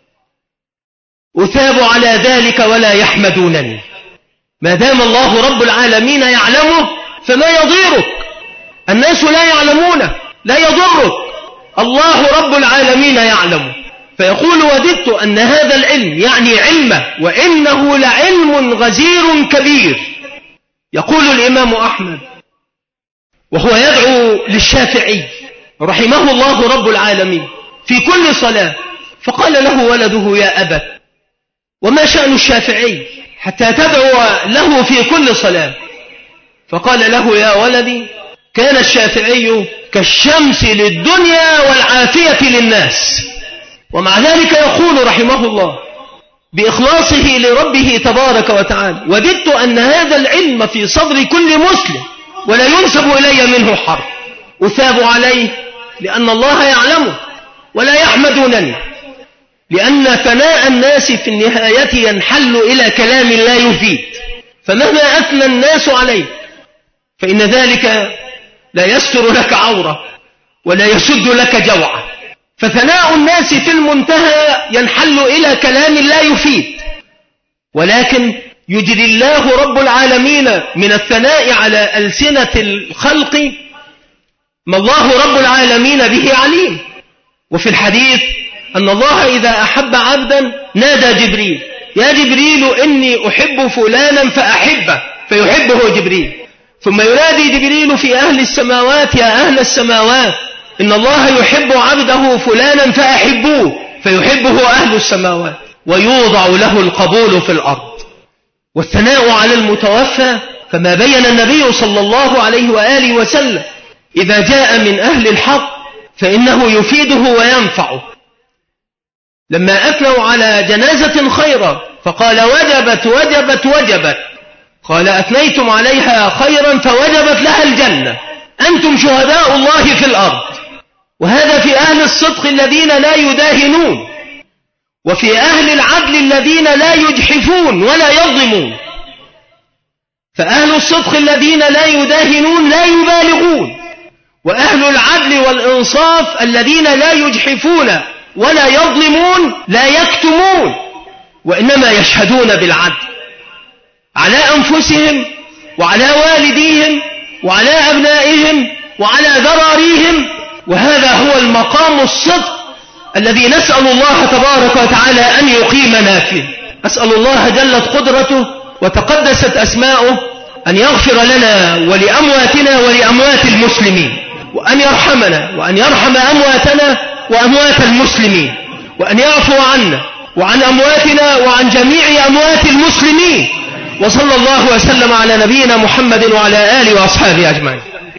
أثاب على ذلك ولا يحمدونني. ما دام الله رب العالمين يعلمه فما يضيرك، الناس لا يعلمونه لا يضرك، الله رب العالمين يعلمه. فيقول: وددت أن هذا العلم يعني علمه، وإنه لعلم غزير كبير. يقول الإمام أحمد وهو يدعو للشافعي رحمه الله رب العالمين في كل صلاة، فقال له ولده: يا أبت، وما شأن الشافعي حتى تدعو له في كل صلاة؟ فقال له: يا ولدي، كان الشافعي كالشمس للدنيا والعافية للناس. ومع ذلك يقول رحمه الله بإخلاصه لربه تبارك وتعالى: وددت أن هذا العلم في صدر كل مسلم ولا ينسب إلي منه حرف، أثاب عليه لأن الله يعلمه ولا يحمدونني، لأن ثناء الناس في النهاية ينحل إلى كلام لا يفيد، فمهما أثنى الناس عليه فإن ذلك لا يستر لك عورة ولا يسد لك جوعة. فثناء الناس في المنتهى ينحل إلى كلام لا يفيد، ولكن يجري الله رب العالمين من الثناء على ألسنة الخلق ما الله رب العالمين به عليم. وفي الحديث أن الله إذا أحب عبدا نادى جبريل: يا جبريل إني أحب فلانا فأحبه، فيحبه جبريل. ثم ينادي جبريل في أهل السماوات: يا أهل السماوات إن الله يحب عبده فلانا فأحبوه، فيحبه أهل السماوات، ويوضع له القبول في الأرض. والثناء على المتوفى كما بين النبي صلى الله عليه وآله وسلم إذا جاء من أهل الحق فإنه يفيده وينفعه. لما أثنوا على جنازة خيرا فقال وجبت وجبت وجبت، قال أثنيتم عليها خيرا فوجبت لها الجنة، أنتم شهداء الله في الأرض. وهذا في أهل الصدق الذين لا يداهنون، وفي أهل العدل الذين لا يجحفون ولا يظلمون. فأهل الصدق الذين لا يداهنون لا يبالغون، وأهل العدل والإنصاف الذين لا يجحفون ولا يظلمون لا يكتمون، وإنما يشهدون بالعدل على أنفسهم وعلى والديهم وعلى أبنائهم وعلى ذراريهم. وهذا هو المقام الصدق الذي نسأل الله تبارك وتعالى أن يقيمنا فيه. أسأل الله جلت قدرته وتقدست أسماؤه أن يغفر لنا ولأمواتنا ولأموات المسلمين، وأن يرحمنا وأن يرحم أمواتنا وأموات المسلمين، وأن يعفو عنا وعن أمواتنا وعن جميع أموات المسلمين. وصلى الله وسلم على نبينا محمد وعلى آله وأصحابه أجمعين.